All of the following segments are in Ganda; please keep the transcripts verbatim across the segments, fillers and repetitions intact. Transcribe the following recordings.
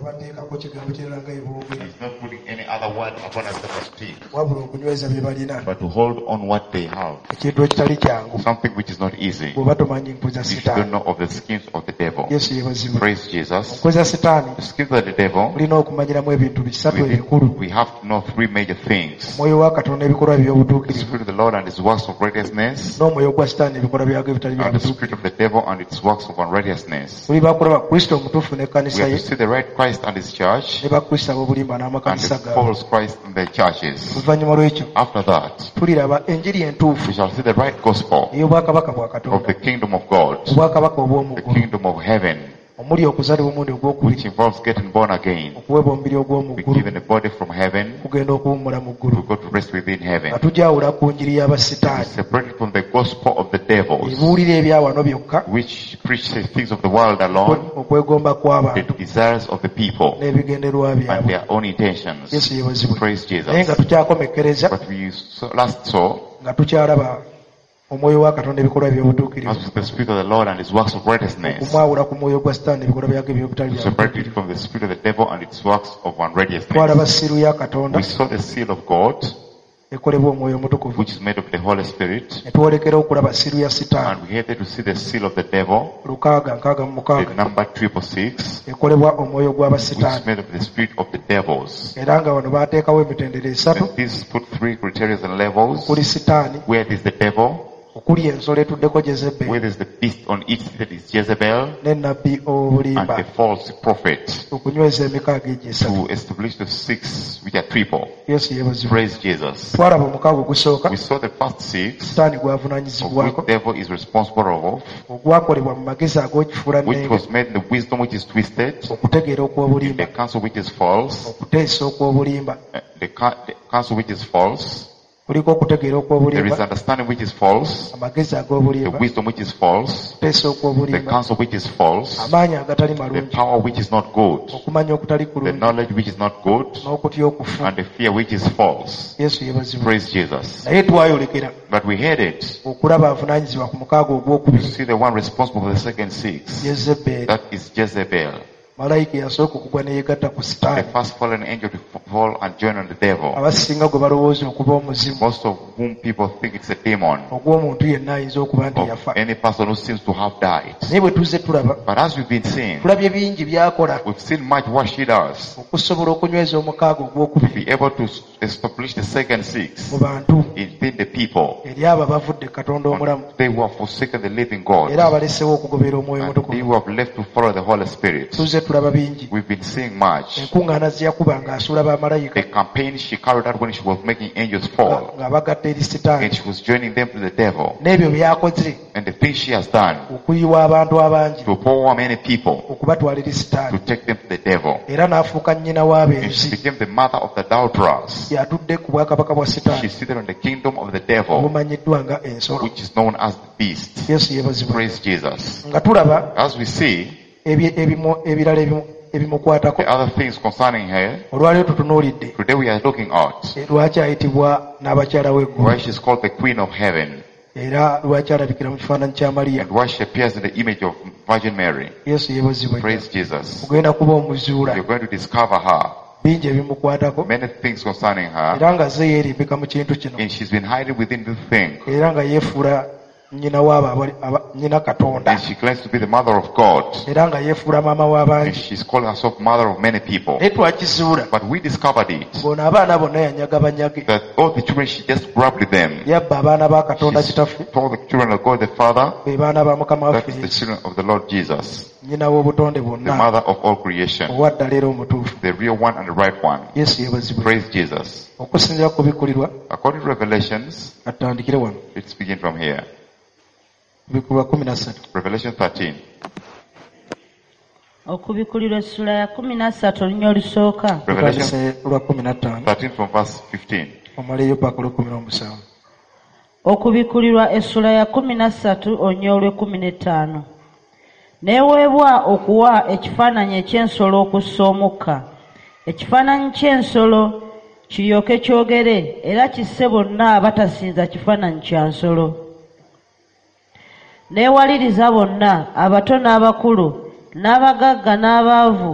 He's not putting any other word upon us that we speak, okunyweza bye balina but to hold on what they have. ekintu ekitali kyangu Something which is not easy. bw'oba tomanyi nkuza If you don't sitaani. know of the schemes of the devil. Yesu yeebazibwe. Praise Jesus. Nkuza sitaani The schemes of the devil, tulina okumanyiramu ebintu bisatu we, ebikulu: we have to know three major things. omwoyo wa Katonda ebikolwa The by'obutuukirivu, spirit of the Lord and his works of righteousness, n'omwoyo gwa sitaani ebikolwa byago ebitali bya and the butuukirivu. spirit of the devil and its works of unrighteousness. tuli bakulaba Kristo omutuufu We n'ekkanisa have ye, to see the right Christ and his church, ne bakristo ab'obulimba and n'amakanisa the gaabwe. false Christ and their churches. Oluvannyuma lw'ekyo After that, tuliraba enjiri entuufu we shall see the right gospel ey'obwakabaka bwa of Katonda, the kingdom of God, obwakabaka the obw'omuggulu, kingdom of heaven, omuli okuzaalibwa omulundi which ogwokubiri, involves getting born again, okuweebwa omubiri be ogw'omuggulu, given a body from heaven, kugenda okuwummula mu ggulu. to go to rest within heaven. nga tujawula ku njiri y'abasitaani Separated from the gospel of the devils, ebuulira ebyawano byokka, which preach the things of the world alone, okwegomba the kw'abantu desires of the people, n'ebigenderwa and byabwe. their own intentions. Yesu yeebazibwe. Praise Naye nga Jesus. tukyakomekkereza, But we saw, last saw, nga tukyalaba omwoyo wa Katonda ebikolwa by'obutuukirivu, as with the spirit of the Lord and his works of righteousness, okumwawula ku mwoyo gwa sitaani ebikolwa byage eby'obutali bya separated butuukirivu. from the spirit of the devil and its works of Twalaba unrighteousness. ssiru ya Katonda We saw the seal of God, ekolebwa omwoyo omutukuvu, which is made of the Holy Spirit, ne twolekera okulaba ssiru ya sitaani and we had to see the seal of the devil, lukaaga nkaaga mu the mukaaga, number triple six, ekolebwa omwoyo which gw'abasitaani. is made of the spirit of the devils. Era nga wano baateekawo emitendera esatu: And these put three criteria and levels. okuli sitaani, Where is the devil? okuli ensolo etuddeko Jezebeli, Where is the beast on its that is Jezebel? ne nnabbi And ow'obulimba, the false prophet, okunyweza emikaaga egyo esatu. to establish the six which are triple. Yesu yeebazibwe. Praise Jesus. Twalaba omukaaga ogusooka, We saw the first six, sitaani of gw'avunaanyizibwako, which devil is responsible of, ogwakolebwa mu magezi ag'okifuula which nnenge, was made in the wisdom which is twisted, okutegeera okw'obulimba, the counsel which is false, okuteesa okw'obulimba. uh, the, ca- the counsel which is false, Kuliko okutegeera there is okw'obulimba, understanding which is false, amagezi the ag'obulimba, wisdom which is false, okuteesa the okw'obulimba, counsel which is false, amaanyi agatali the malungi, power which is not good, okumanya okutali the kulungi, knowledge which is not good, n'okutya okufu. and the fear which is false. Yesu yeebazibwe. Praise Jesus. Naye twayolekera But we had it okulaba avunaanyizibwa ku mukaaga to ogwokubiri, see the one responsible for the second six. Yezeberi. That is Jezebel, Malayika yasooka okugwa ne yeegatta ku the sitaani, first fallen angel to fall and join on the devil. abasinga gwe balowooza okuba omuzimu, Most of whom people think it's a demon, ogw'omuntu yenna ayinza okuba nti of yafa. any person who seems to have died. Naye bwe tuzze tulaba, But as we've been seeing, tulabye bingi by'akola we've seen much what she does okusobola okunyweza omukaaga to ogwokubiri be able to establish the second six mu bantu, within the people. eri abo abavudde Katonda omulamu, They who have forsaken the living God, era abalesewo okugoberera omwoyo and they mutukuvu. who have left to follow the Holy Spirit. Tuzze tulaba bingi. We've been seeing much. Enkuŋŋaana ze yakuba ng'asuula bamalayika, The campaign she carried out when she was making angels fall, nga bagatta eri sitaani, and she was joining them to the devil. n'ebyo byakoze And the things she has done okuyiwa abantu abangi, to power many people, okubatwala eri to sitaani, take them to the devil. era n'afuuka nnyina And she w'abenzi. became the mother of the adulterers. Yatudde ku bwakabaka bwa She sitaani seated on the kingdom of the devil, obumanyiddwa nga ensolo. which is known as the beast. Yesu yeebazibwe. Praise Jesus. Nga tulaba As we see, ebye- ebimu- ebirala ebimu- ebimukwatako. the other things concerning her, Olwaleero tutunuulidde today we are looking at lwaki ayitibwa n'abakyala w'eggulu, why she's called the Queen of Heaven, era lwaki alabikira mu kifaananyi kya Mariya. and why she appears in the image of Virgin Mary. Yesu yeebazibwe. Praise Jesus. Ogenda kuba omuzuula, You're going to discover her, bingi ebimukwatako, many things concerning her, era nga ze yeerimbika mu kintu kino, and she's been hiding within this thing, era nga yeefuula nnyina w'abo abali- aba- nnyina Katonda, and she claims to be the mother of God, era nga yeefuula maama and w'abangi. she's calling herself mother of many people. Naye twakizuula, But we discovered it, ng'ono abaana bonna yanyaga banyage, that all the children, she just grabbed them. yabba abaana ba Katonda She kitaffe, told the children of God the Father, be baana ba Mukama that waffe is the Yesu, children of the Lord Jesus, nnyina w'obutonde the bwonna, mother of all creation, owa ddala era omutuufu. the real one and the right one. Yesu yeebazibwe. Praise Jesus. Okusinziira ku bikkulirwa, According to Revelations, atandikire wano, let's begin from here. bikkulirwa kumi na ssatu. Revelation thirteen. Okubikulirwa essula ya kumi na ssatu olunya olusooka. Revelation Tutandise olwa kumi na ttaano thirteen from verse fifteen. omaleyo paka olw'ekkumi n'omusanvu. Okubikulirwa essula ya kumi na ssatu olunya olw'ekkumi n'ettaano. Neeweebwa okuwa ekifaananyi eky'ensolo okussa omukka. Ekifaananyi ky'ensolo kiryoke kyogere era kisse bonna abatasinza kifaananyi kya nsolo. Neewaliriza bonna, abato n'abakulu, n'abagagga n'abaavu,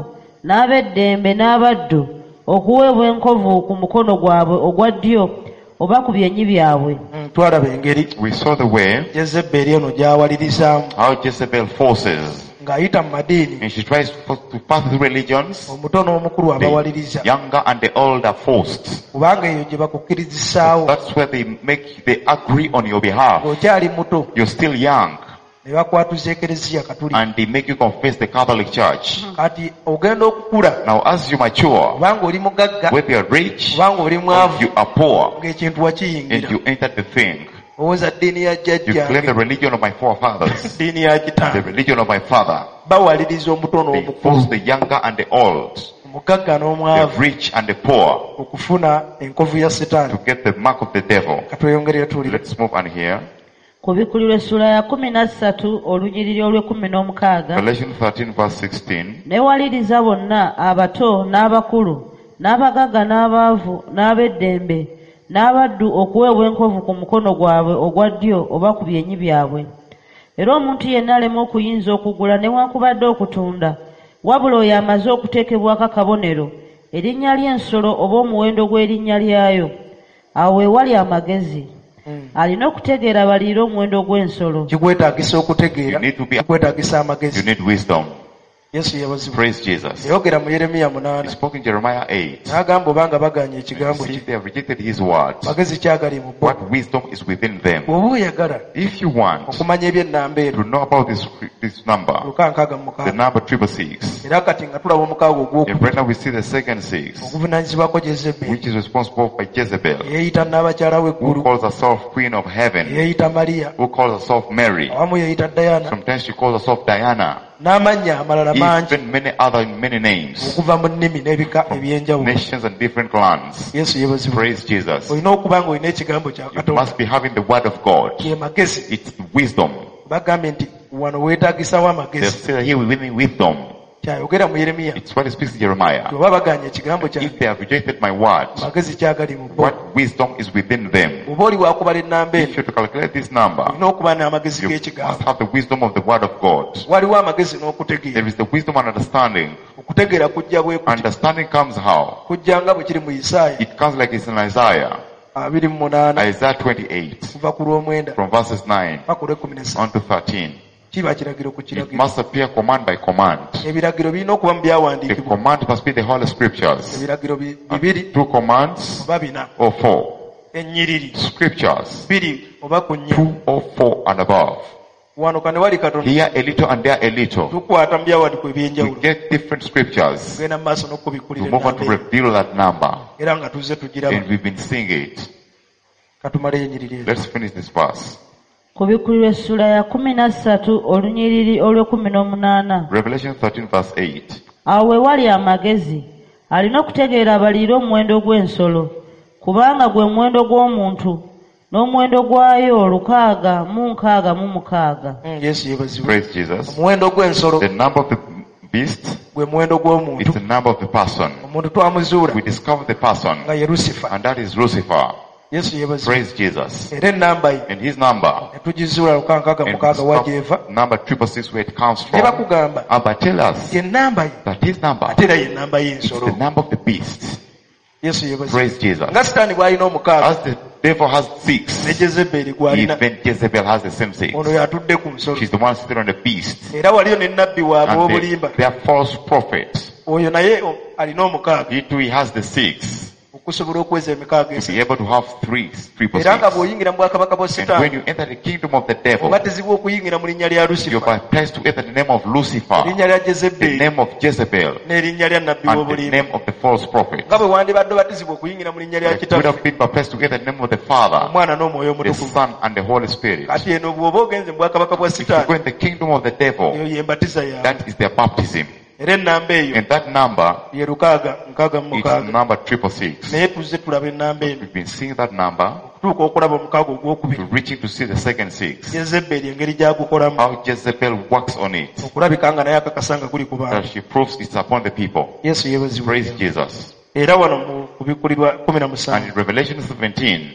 n'ab'eddembe n'abaddu okuweebwa enkovu ku mukono gwabwe ogwa ddyo oba ku byenyi byabwe. Twalaba engeri We saw the way Jezeberi eno gy'awalirizaamu how Jezebel forces, ng'ayita mu madiini and she tries to to pass through religions. omuto n'omukulu The abawaliriza younger and the old are forced. kubanga eyo gye bakukkirizisaawo That's where they make, they agree on your behalf. ng'okyali muto You're still young, ne bakwatuza ekereziya katulika. and they make you confess the Catholic Church. Kati ogenda okukula Now, as you mature, kubanga oli mugagga whether you're rich kubanga oli or mwavu you are poor, ng'ekintu and wakiyingira you enter the thing, owooza ddiini ya you claim the jjajjange religion of my forefathers, ddiini ya the kitange religion of my father. bawaliriza omuto They n'omukulu force the younger and the old, omugagga the n'omwavu rich and the poor, okufuna enkovu ya setaani. to get the mark of the devil. katweyongerere tuwulire. Let's move on here. Ku bikulirwa essula ya kumi na ssatu olunyiriri olw'ekkumi n'omukaaga. Revelation thirteen verse sixteen. Newaliriza bonna abato n'abakulu n'abagagga n'abaavu n'ab'eddembe n'abaddu okuweebwa enkovu ku mukono gwabwe ogwa ddyo oba ku byenyi byabwe. Era omuntu yenna alema okuyinza okugula newankubadde okutunda wabula oyo amaze okuteekebwako akabonero erinnya ly'ensolo oba omuwendo gw'erinnya lyayo. Awo weewali amagezi alina okutegeera baliire omuwendo gw'ensolo. kikwetaagisa okutegeera, You need to be- kikwetaagisa You amagezi. need wisdom. Yesu yabazibwa. Praise Jesus. yayogera mu Yeremiya He munaana spoke in Jeremiah eight. n'agamba obanga baganye ekigambo See, kye if they have rejected his word, magezi kyagali mu bo. what wisdom is within them? Bw'oba oyagala If you want okumanya eby'ennamba to eno know about this this number, luka nkaaga mu the mukaaga, number triple six, era kati nga tulaba omukaaga and ogwokubiri right now we see the second six, oguvunaanyizibwako Jezeberi which is responsible by Jezebel, yeeyita n'abakyala who w'eggulu, calls herself Queen of Heaven, yeeyita Mariya, who calls herself Mary. awamu yeeyita Dayana, Sometimes she calls herself Diana, n'amannya amalala mangi even many other many names, okuva mu nnimi n'ebika ebyenjawulo. nations and different clans. Yesu yebazibwa. Praise Jesus. olina okuba nga olina ekigambo kya You Katonda, must be having the word of God. ye magezi. It's wisdom. Bagambye nti wano weetaagisawo They amagezi. say that here we need wisdom. Kyayogera mu Yeremiya, It's what it speaks in Jeremiah. bwe baba baganye ekigambo kyange, If they have rejected my word, magezi kyagali mu bo. what wisdom is within them? Bw'oba oli wakubala ennamba If eno, you're to calculate this number, olina okuba n'amagezi you must g'ekigambo. have the wisdom of the word of God. Waliwo amagezi n'okutegeera. There is the wisdom and understanding. Okutegeera kujja bwe kuti, Understanding comes how? kujja nga bwe kiri mu Isaaya It comes like it's in Isaiah, abiri mu munaana Isaiah twenty-eight, kuva ku lw'omwenda from verses nine paka ku lw'ekkumi n'essatu. on to thirteen. Kiba kiragiro ku It kiragiro. must appear command by command. Ebiragiro birina okuba mu The byawandiikibwa. command must be the Holy Scriptures. Ebiragiro bi- bibiri Two commands oba bina. or four. Ennyiriri Scriptures, biri oba ku nnya. two or four and above. Wano kane wali Katonda, Here a little and there a little. tukwata mu byawandiikibwa We eby'enjawulo. get different scriptures. Tugenda mu maaso We n'okubikulira move on to ennamba eno. reveal that number. Era nga tuzze tugiraba. And we've been seeing it. Katumaleyo ennyiriri ezo. Let's finish this verse. Ku bikulirwa essula ya kumi na ssatu olunyiriri olw'ekkumi n'omunaana. Revelation thirteen verse eight. Awo we wali amagezi alina okutegeera abaliire omuwendo gw'ensolo kubanga gwe muwendo gw'omuntu n'omuwendo gwayo lukaaga mu nkaaga mu mukaaga. Mm, Yesu yebazibwe. Praise Jesus. Omuwendo gw'ensolo The number of the beast gwe muwendo is gw'omuntu. the number of the person. Omuntu twamuzuula We discover the person, nga ye Lucifer. and that is Lucifer. Yesu yebazibwe. Praise Jesus. Era ennamba ye And his number, ne tugizuula luka nkaaga and mukaaga wa gy'eva. discover number triple six where it comes Ne from. bakugamba Ah, but tell us ye ennamba ye that his number ate era ye ennamba is y'ensolo. the number of the beast. Yesu yebazibwe. Praise Jesus. Nga Sitaani bw'alina omukaaga As the devil has six, ne Jezeberi gw'alina, even Jezebel has the same six. ono y'atudde ku nsolo. She's the one sitting on the beast. Era waliyo ne nnabbi waabwe And w'obulimba, they, they are false prophets. oyo naye o- alina omukaaga He too, he has the six. okusobola okweza emikaaga To esatu. be able to have three, triple Era nga six. bw'oyingira mu bwakabaka bwa And when Sitaani, you enter the kingdom of the devil, obatizibwa okuyingira mu linnya lya you're Lucifer, baptized to enter the name of Lucifer, erinnya lya the Jezeberi, name of Jezebel, n'erinnya lya nnabbi and the w'obulimba. name of the false prophet. Nga bwe wandibadde obatizibwa okuyingira mu linnya lya You would Kitaffe, have been baptized to enter the name of the Father, Omwana n'Omwoyo the Omutukuvu. Son, and the Holy Spirit. Kati eno bw'oba ogenze mu bwakabaka bwa If you Sitaani, go in the kingdom of the eyo devil, y'embatiza yaabwe. that is their baptism. Era ennamba eyo And that number ye lukaaga nkaaga mu is mukaaga. number triple six. Naye tuzze tulaba ennamba eno We've been seeing that number, okutuuka okulaba omukaaga ogwokubiri. to reaching to see the second six. Jezeberi engeri gy'agukolamu, How Jezebel works on it, okulabika nga naye akakasa nga guli ku that bantu. she proves it's upon the people. Yesu yeebazibwe. Praise Jesus. Era wano mu kubikulirwa kumi na And musanvu in Revelation seventeen,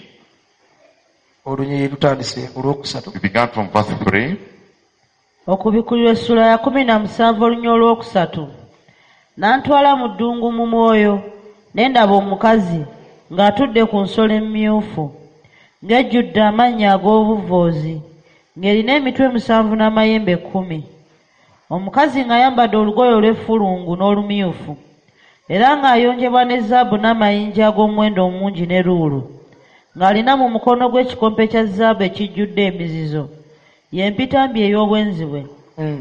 olunyiri lutandise olwokusatu. we began from verse three. Okubikulirwa essula ya kumi na musanvu olunya olwokusatu. n'antwala mu ddungu mu mwoyo, ne ndaba omukazi ng'atudde ku nsolo emmyufu, ng'ejjudde amannya ag'obuvvoozi, ng'erina emitwe musanvu n'amayembe kkumi. Omukazi ng'ayambadde olugoye olw'effulungu n'olumyufu, era ng'ayonjebwa ne zaabu n'amayinja ag'omuwendo omungi ne luulu, ng'alina mu mukono gwe ekikompe kya zaabu ekijjudde emizizo, y'empitambi ey'obwenzi bwe. Mm.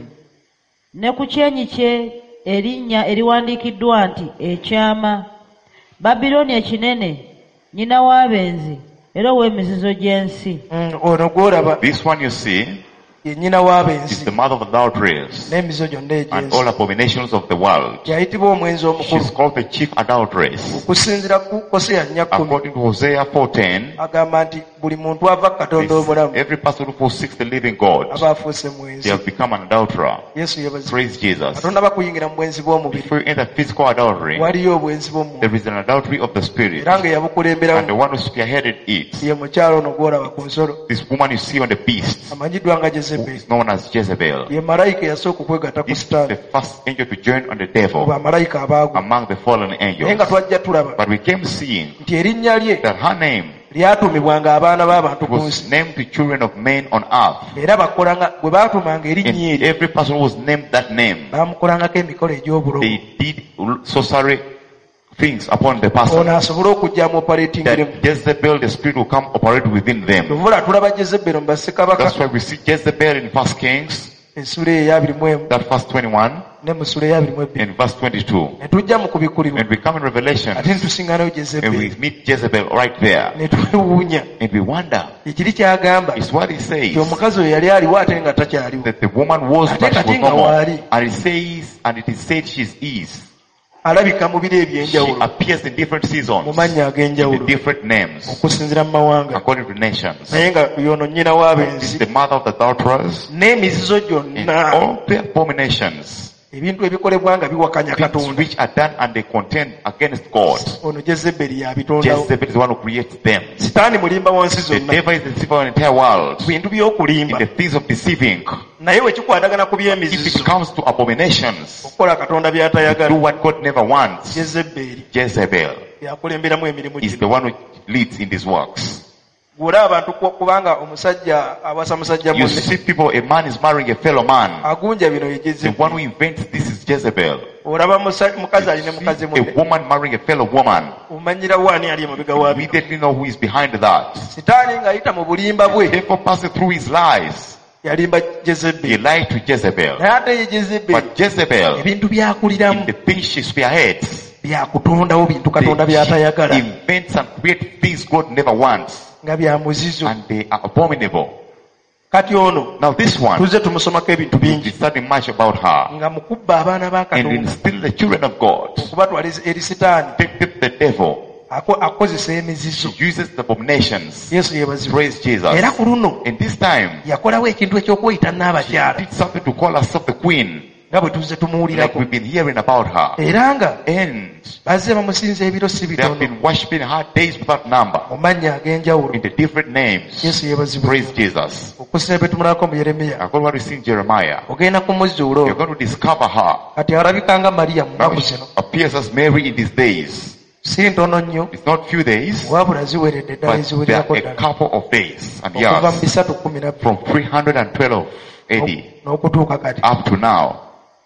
Ne ku kyenyi kye erinnya eriwandiikiddwa nti ekyama, Babilooni ekinene, nnyina w'abenzi era ow'emizizo gy'ensi. Mm. Ono gw'olaba This one you see ye nnyina is w'abenzi the mother of adulterers n'emizizo gyonna and egy'ensi. all abominations of the world. Yayitibwa omwenzi She's omukulu. called the chief adulteress. Okusinziira ku Koseya nnya kkumi According to Hosea four ten, agamba nti buli muntu ava ku Katonda omulamu every person who forsakes the living God, aba afuuse they mwenzi. have become an adulterer. Yesu yebazi. Praise Jesus. Katonda bakuyingira mu bwenzi bw'omubiri. Before you enter physical adultery, Waliyo obwenzi bw'omubiri. there is an adultery of the spirit. Era nga And the yabukulemberamu one who spearheaded it, ye mukyalo ono gw'olaba ku nsolo. this woman you see on the beast, Amanyiddwa nga who Jezeberi. is known as Jezebel, Ye malayika eyasooka okwegatta ku this is the Sitaani first angel to join on the mu devil bamalayika abaagwa. among the fallen Naye nga angels. twajja tulaba But we came seeing nti erinnya lye that her name lyatuumibwanga abaana b'abantu ku was nsi. named to children of men on earth. Era bakolanga bwe baatumanga erinnya And eryo every person who was named that name, baamukolangako emikolo egy'obulogo. they did sorcery things upon the person, Ono asobole okujja mu operatingiremu. that Jezebel, the spirit, will come operate within them. Tuvula tulaba Jezeberi mu bassekabaka That's why we see Jezebel in First Kings, ensula ey'abiri mu emu that verse twenty-one, ne mu ssula ey'abiri mu ebbiri. and verse twenty-two. Ne tujja mu kubikulirwa And we come in Revelation, ate ne tusinganayo and Jezeberi we meet Jezebel right there, ne twewuunya. and we wonder, Ekiri kyagamba is what he nti says, omukazi oyo yali aliwo ate nga takyaliwo. that the woman was, Ate but she kati was nga no more. waali. And it says, and it is said she is. Alabika mu biro She eby'enjawulo appears in different mu seasons, mannya in ag'enjawulo different names, okusinziira mu mawanga. according to nations. Naye nga yono nnyina This w'abenzi is the mother of the adulterers, n'emizizo and gyonna all the abominations, ebintu ebikolebwa nga biwakanya things Katonda. which are done and they contend against God. Ono Jezeberi yabitondawo. Jezebel is the one who creates them. Sitaani mulimba wansi The zonna devil is the deceiver of the entire world, bintu in by'okulimba. the things of deceiving. Naye bwe kikwatagana ku If by'emizizo it comes to abominations, okukola Katonda do by'atayagala, what God never wants, Jezeberi Jezebel yakulemberamu emirimu is gino. the one who leads in these works. Bw'olaba abantu ku- kubanga omusajja awasa musajja You munne see people, a man is marrying a fellow man. agunja bino ye The one who Jezeberi. invents this is Jezebel. Olaba musa- mukazi alina mukazi A munne woman marrying a fellow woman. omanyira waani ali emabega You wa bino. immediately know who is behind that. Sitaani ng'ayita mu bulimba bwe Therefore, passing through his lies, yalimba he Jezeberi. lied to Jezebel. Naye ate ye Jezeberi But Jezebel, ebintu in byakuliramu the things she spearheads, byakutondawo bintu they, Katonda she by'atayagala invents and creates things God never wants, nga bya muzizo. and they are abominable. Kati ono Now this one, tuzze tumusomako ebintu we bingi studying much about her, nga mukubba abaana ba and Katonda instill the children of God, okubatwala eri Sitaani take the devil, ako- akozesa emizizo. she uses the abominations. Yesu yebazibwa. Praise Jesus. Era ku luno In this time, yakolawo ekintu ekyokweyita n'abakyala did something to call herself the queen, nga bwe tuzze like tumuwulirako. we've been hearing about her. Era nga And bazze bamusinza ebiro si they have bitono been worshiping her days without number, mu mannya ag'enjawulo. in the different names. Yesu yebazibwa. Praise Jesus. Okusinza bwe tumulako mu Yeremiya According to what we see in Jeremiah, ogenda kumuzuula you're olwo. going to discover her. Kati alabika nga Mariya mu Now nnaku she zino appears as Mary in these days. si ntono nnyo It's not few days, wabula ziweredde ddala but there eziwererako are a ddala couple of days and okuva mu years bisatu kumi na bbiri from three hundred twelve A D n'okutuuka kati. up to now.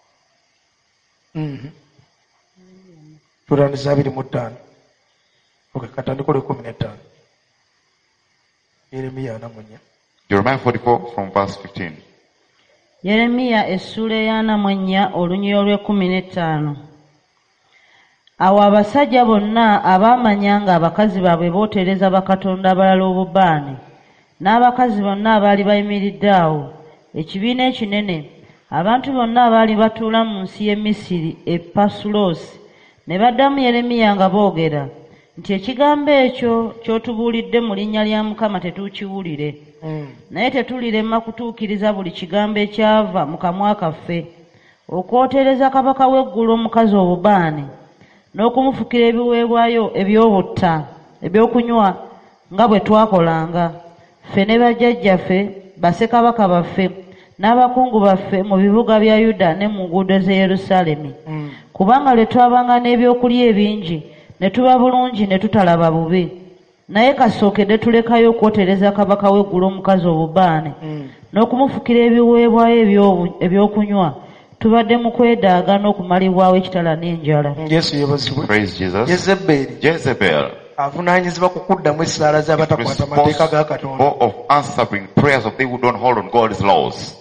Mhm. Tulandiza abiri mu ttaano. Okay, katandikole kumi n'ettaano. Yeremiya ana mu nnya. Jeremiah forty-four from verse fifteen. Yeremiya essula ey'ana mu ennya olunyiri olw'ekkumi n'ettaano. Awo abasajja bonna abaamanya nga abakazi baabwe bootereza bakatonda abalala obubaane, n'abakazi bonna abaali bayimiridde awo, ekibiina ekinene, abantu bonna abaali batuula mu nsi y'e Misiri e Pasuloosi, ne baddamu Yeremiya nga boogera nti ekigambo ekyo ky'otubuulidde mu linnya lya Mukama tetuukiwulire, naye tetulirema kutuukiriza buli kigambo ekyava mu kamwa kaffe, okwotereza kabaka w'eggulu omukazi obubaane, n'okumufukira ebiweebwayo eby'obutta ebyokunywa nga bwe twakolanga ffe ne bajjajjaffe bassekabaka baffe n'abakungu baffe mu bibuga bya Yuda ne mu nguudo z'e Yerusaalemi, kubanga lwe twabanga n'ebyokulya ebingi ne tuba bulungi ne tutalaba bubi, naye kasookedde tulekayo okwotereza kabaka w'eggulu omukazi obubaane n'okumufukira ebiweebwayo ebyokunywa, tubadde mu kwedaaga n'okumalibwawo ekitala n'enjala. Yesu yebazibwe. Praise Jesus. Yezeberi Jezebel avunaanyizibwa ku kuddamu essaala z'abatakwata mateeka ga Katonda. responsible of answering prayers of they who don't hold on God's laws.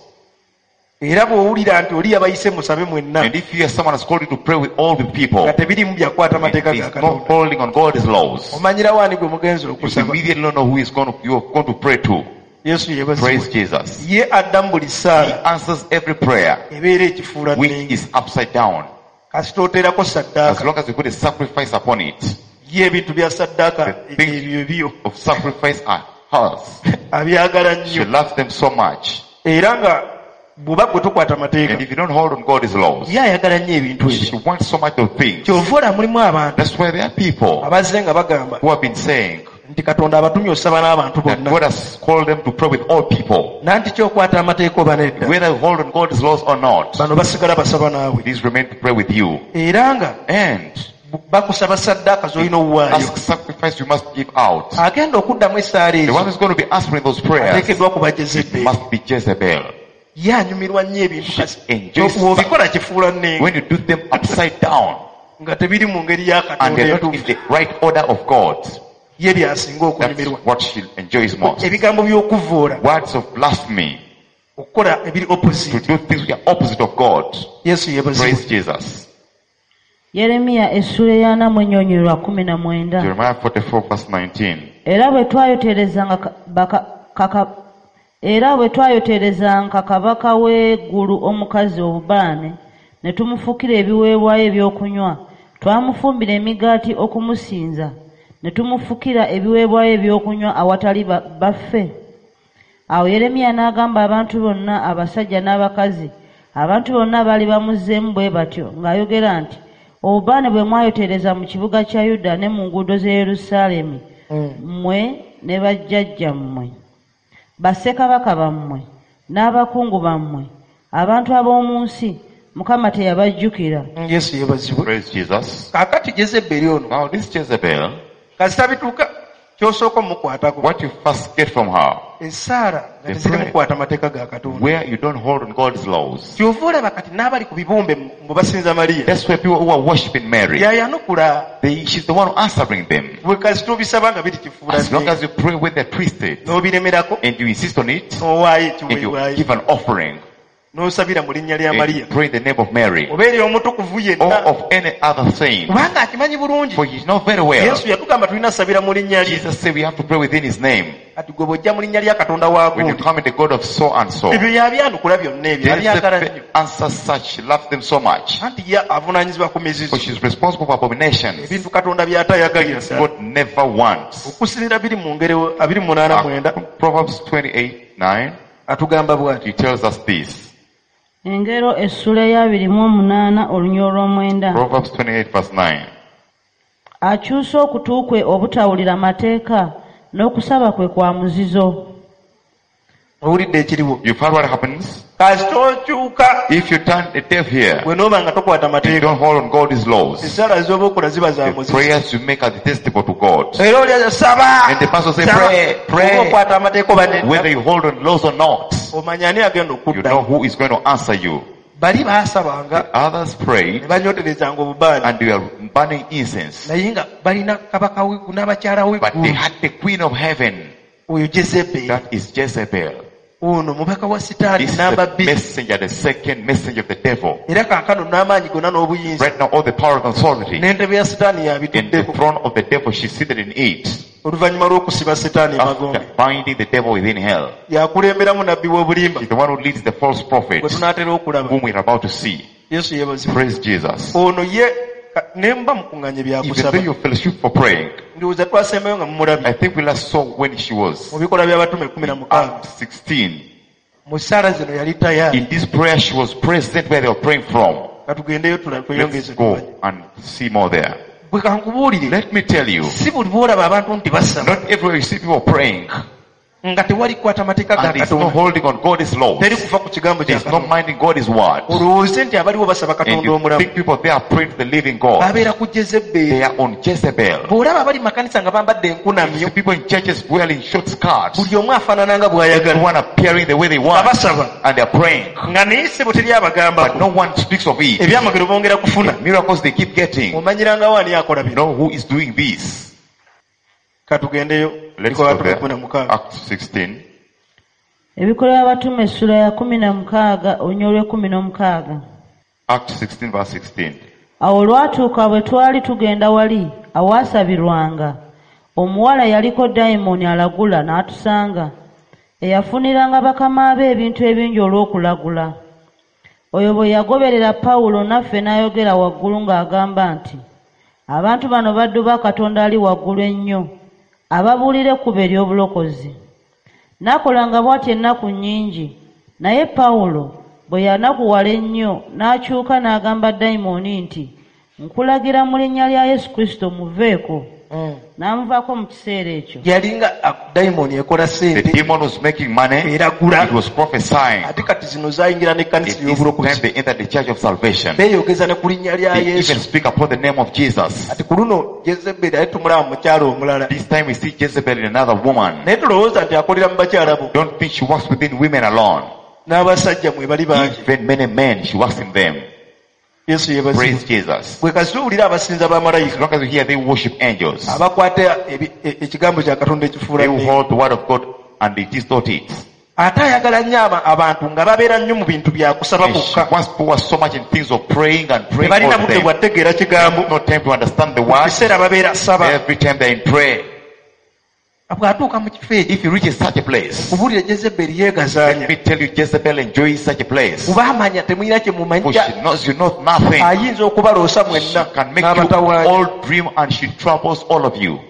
Era bw'owulira nti oli yabayise musabe mwenna And if you hear someone has called you to pray with all the people, nga tebirimu byakwata mateeka and ga is not Katonda, holding on God's laws, omanyira waani gwe mugenzi you okusaba. immediately don't know who is going to, you are going to pray to. Yesu Praise yebazibwe. Jesus. Ye adda mu buli He ssaala answers every prayer ebeera ekifuula which nnenge. is upside down. Kasita oteerako As saddaaka, long as you put a sacrifice upon it, ye ebintu bya saddaaka The things- ebyo byo of sacrifice are hers. abyagala She nnyo. loves them so much. Era nga bw'oba gwe tokwata And mateeka, if you don't hold on God's laws, ye ayagala nnyo ebintu she ebyo. wants so much of things. Kyova olaba mulimu abantu That's why there are people abazze nga bagamba who have been saying nti Katonda abatumye osaba n'abantu that bonna, God has called them to pray with all people. nanti kyokwata amateeka oba nedda, Whether you hold on God's laws or not, bano basigala basaba naawe. these remain to pray with you. Era nga And bakusaba saddaaka z'olina owaayo. ask sacrifice you must give out. Agenda okuddamu essaala The one ezo who's going to be answering those prayers ateekeddwa kuba Jezeberi. must be Jezebel. Ye anyumirwa nnyo ebintu kasi enjoys bw'obikola kifuula nnenge When you do them upside down nga tebiri mu ngeri ya and they're Katonda not in entuufu, the right order of God, ye byasinga that's okunyumirwa. what she enjoys most. Ebigambo by'okuvvoola, Words of blasphemy, okukola ebiri to opposite. do things which are opposite of God. Yesu yebazibwe. Praise Jesus. Yeremiya essula eyana mu ennyonyi lwa kumi na mwenda. Jeremiah forty-four verse nineteen. Era bwe twayoterezanga ka- baka- kaka era bwe twayoterezanga kabaka w'eggulu omukazi obubaane ne tumufukira ebiweebwayo ebyokunywa, twamufumbira emigaati okumusinza, ne tumufukira ebiweebwayo ebyokunywa awatali ba- baffe. Awo Yeremiya n'agamba abantu bonna, abasajja n'abakazi, abantu bonna baali bamuzzeemu bwe batyo, ng'ayogera nti, obubaane bwe mwayotereza mu kibuga kya Yuda ne mu nguudo z'e Yerusaalemi, mmwe ne bajjajjammwe, bassekabaka bammwe n'abakungu bammwe, abantu ab'omu nsi, Mukama teyabajjukira. Yesu yebazibwe. Praise Jesus. Kaakati Jezeberi ono Now this Jezebel, kasita bituuka ky'osooka omukwatako what you first get from her, essaala nga The teziri prayer. mukwata mateeka ga Katonda. where you don't hold on God's laws. Kyova olaba kati n'abali ku bibumbe mu basinza Mariya That's where people who are worshiping Mary, yayanukula they, she's the one answering them. bwe kasita obisaba nga biri kifuula As long nnenge, as you pray when they're twisted n'obiremerako and you insist on it n'owaayo and you ekiweebwayo give an offering n'osabira mu linnya lya and Mariya you pray in the name of Mary oba eri omutukuvu or yenna, of any other saint, kubanga akimanyi bulungi. for you know very well, Yesu yatugamba tulina sabira mu linnya lye. Jesus said we have to pray within his name. Kati gwe bw'ojja mu linnya lya Katonda When you waagundi, come in the God of so and so, ebyo yabyanukula byonna ebyo abyagala nnyo, Jezebel answers such, she loves them so much, anti ye avunaanyizibwa ku mizizo, for she's responsible for abominations ebintu Katonda by'atayagalira ddala. God never wants. Okusinziira biri mu ngeri abiri mu munaana mwenda Uh, Proverbs twenty-eight nine, atugamba bw'ati. he tells us this. Engero essula ey'abiri mu omunaana olunya olw'omwenda. Proverbs twenty-eight verse nine. Akyusa okutu kwe obutawulira mateeka, n'okusaba kwe kwa muzizo. Owulidde ekiriwo. You've heard what happens? Kasita okyuka If you turn a deaf ear, bwe n'oba nga tokwata you mateeka, don't hold on God's laws, essaala z'oba okola ziba za the muzizo. prayers you make are detestable to God. Era oli saba, And the pastor say, saba. pray, pray. Oba okwata amateeka oba nedda, Whether you hold on laws or not, omanya ani agenda you know okudda. who is going to answer you. Bali baasabanga Others ne prayed banyoterezanga obubaane, and they are burning incense, naye nga balina kabaka w'eggulu n'abakyala but they w'eggulu. had the queen of heaven. Oyo Jezeberi, That is Jezebel. ono mubaka wa Sitaani This is namba the bbiri. messenger, the second messenger of the devil. Era kaakano n'amaanyi gonna n'obuyinza, Right now, all the power and authority n'entebe ya Sitaani in the yabituddeko throne of the devil, she's seated in it. oluvannyuma lw'okusiba Sitaani emagombe. After binding the devil within hell, Yakulemberamu nabbi w'obulimba she's the one who leads the false prophet, bwe tunaatera okulaba. whom we're about to see. Yesu yeebazibwe. Praise Jesus. Ono ye ka- ne muba mukuŋŋaanya Even though byakusaba. you fellowship for praying, Ndowooza twasembayo nga mumulabye I think we last saw when she was mu bikolwa by'abatume kumi na mukaaga. Act sixteen. Mu ssaala zino yali tayari. In this prayer, she was present where they were praying from. Katugendeyo tula- Let's tweyongeze go tumanye. and see more there. Bwe kankubuulire, Let me tell you, si buli bw'olaba abantu nti basaba not everywhere you see people praying, nga tewali kukwata mateeka ga and he's not Katonda, holding on God's laws. teri kufa ku kigambo kya He's not Katonda, minding God's word. olowooze nti abaliwo basaba And Katonda you omulamu think people they are praying to the living God. babeera ku They Jezebbeeri. are on Jezebel. Bw'olaba abali mu makanisa nga bambadde You enkunamyo, see people in churches wearing short skirts. buli omu afaanana nga bw'ayagala, Everyone appearing the way they nga want. basaba, And they're praying. nga naye ssebo teri But abagambako. no one speaks of it. Ebyamagero bongera kufuna. The miracles they keep getting. Omanyirangawo ani akola You bino. know who is doing this? Katugendeyo. Let's Bikola go there. kumi na mukaaga. Acts sixteen. Ebikolwa by'Abatume essula ya kumi na mukaaga onyolwe kumi n'omukaaga. Acts sixteen verse sixteen. Awo olwatuuka bwe twali tugenda wali awaasabirwanga, omuwala yaliko dayimooni alagula n'atusanga, eyafuniranga bakama be ebintu ebingi olw'okulagula. Oyo bwe yagoberera Pawulo naffe n'ayogera waggulu ng'agamba nti, abantu bano baddu ba Katonda ali waggulu ennyo, ababuulira ekkubo ery'obulokozi. N'akolanga bw'atyo ennaku nnyingi, naye Pawulo bwe yanakuwala ennyo n'akyuka n'agamba dayimooni nti, nkulagira mu linnya lya Yesu Kristo muveeko. N'amuvaako mu kiseera ekyo. Yalinga dayimooni ekola The ssente, demon was making money. eragula, It was prophesying. ate kati zino zayingira At n'ekkanisa this time y'obulokozi. they entered the church of salvation. Beeyogeza ne ku linnya lya They Yesu. even speak upon the name of Jesus. Ati ku luno Jezebbeeri ali tumulaba mu mukyalo omulala. This time we see Jezebel in another woman. Naye tulowooza nti akolera mu bakyala bo. Don't think she works within women alone. N'abasajja mwe bali bangi. Even many men, she works in them. Yesu Praise yeebazibwe. Jesus. Bwe kasuulira abasinza As bamalayika, long as you hear they worship angels, abakwata ebi- e- ekigambo kya Katonda ekifuula they will nneeyi. hold the word of God and it is not it. Ate ayagala nnyo aba- abantu nga babeera nnyo mu bintu bya kusaba And she kwokka. wants people so much in things of praying and praying Tebalina all budde them. bwa tegeera kigambo. No time to understand the Mu word. kiseera babeera saba. Every time they're in prayer. Bw'atuuka mu kifo ekyo, If you reach such a place, kubuulire Jezebbeeri let yeegazaanya. me tell you, Jezebel enjoys such a place. Kuba amanya temulina kye For mumanya. she knows you know nothing. Ayinza okubaloosa She mwenna can make you n'abatawaanya. all dream and she troubles all of you.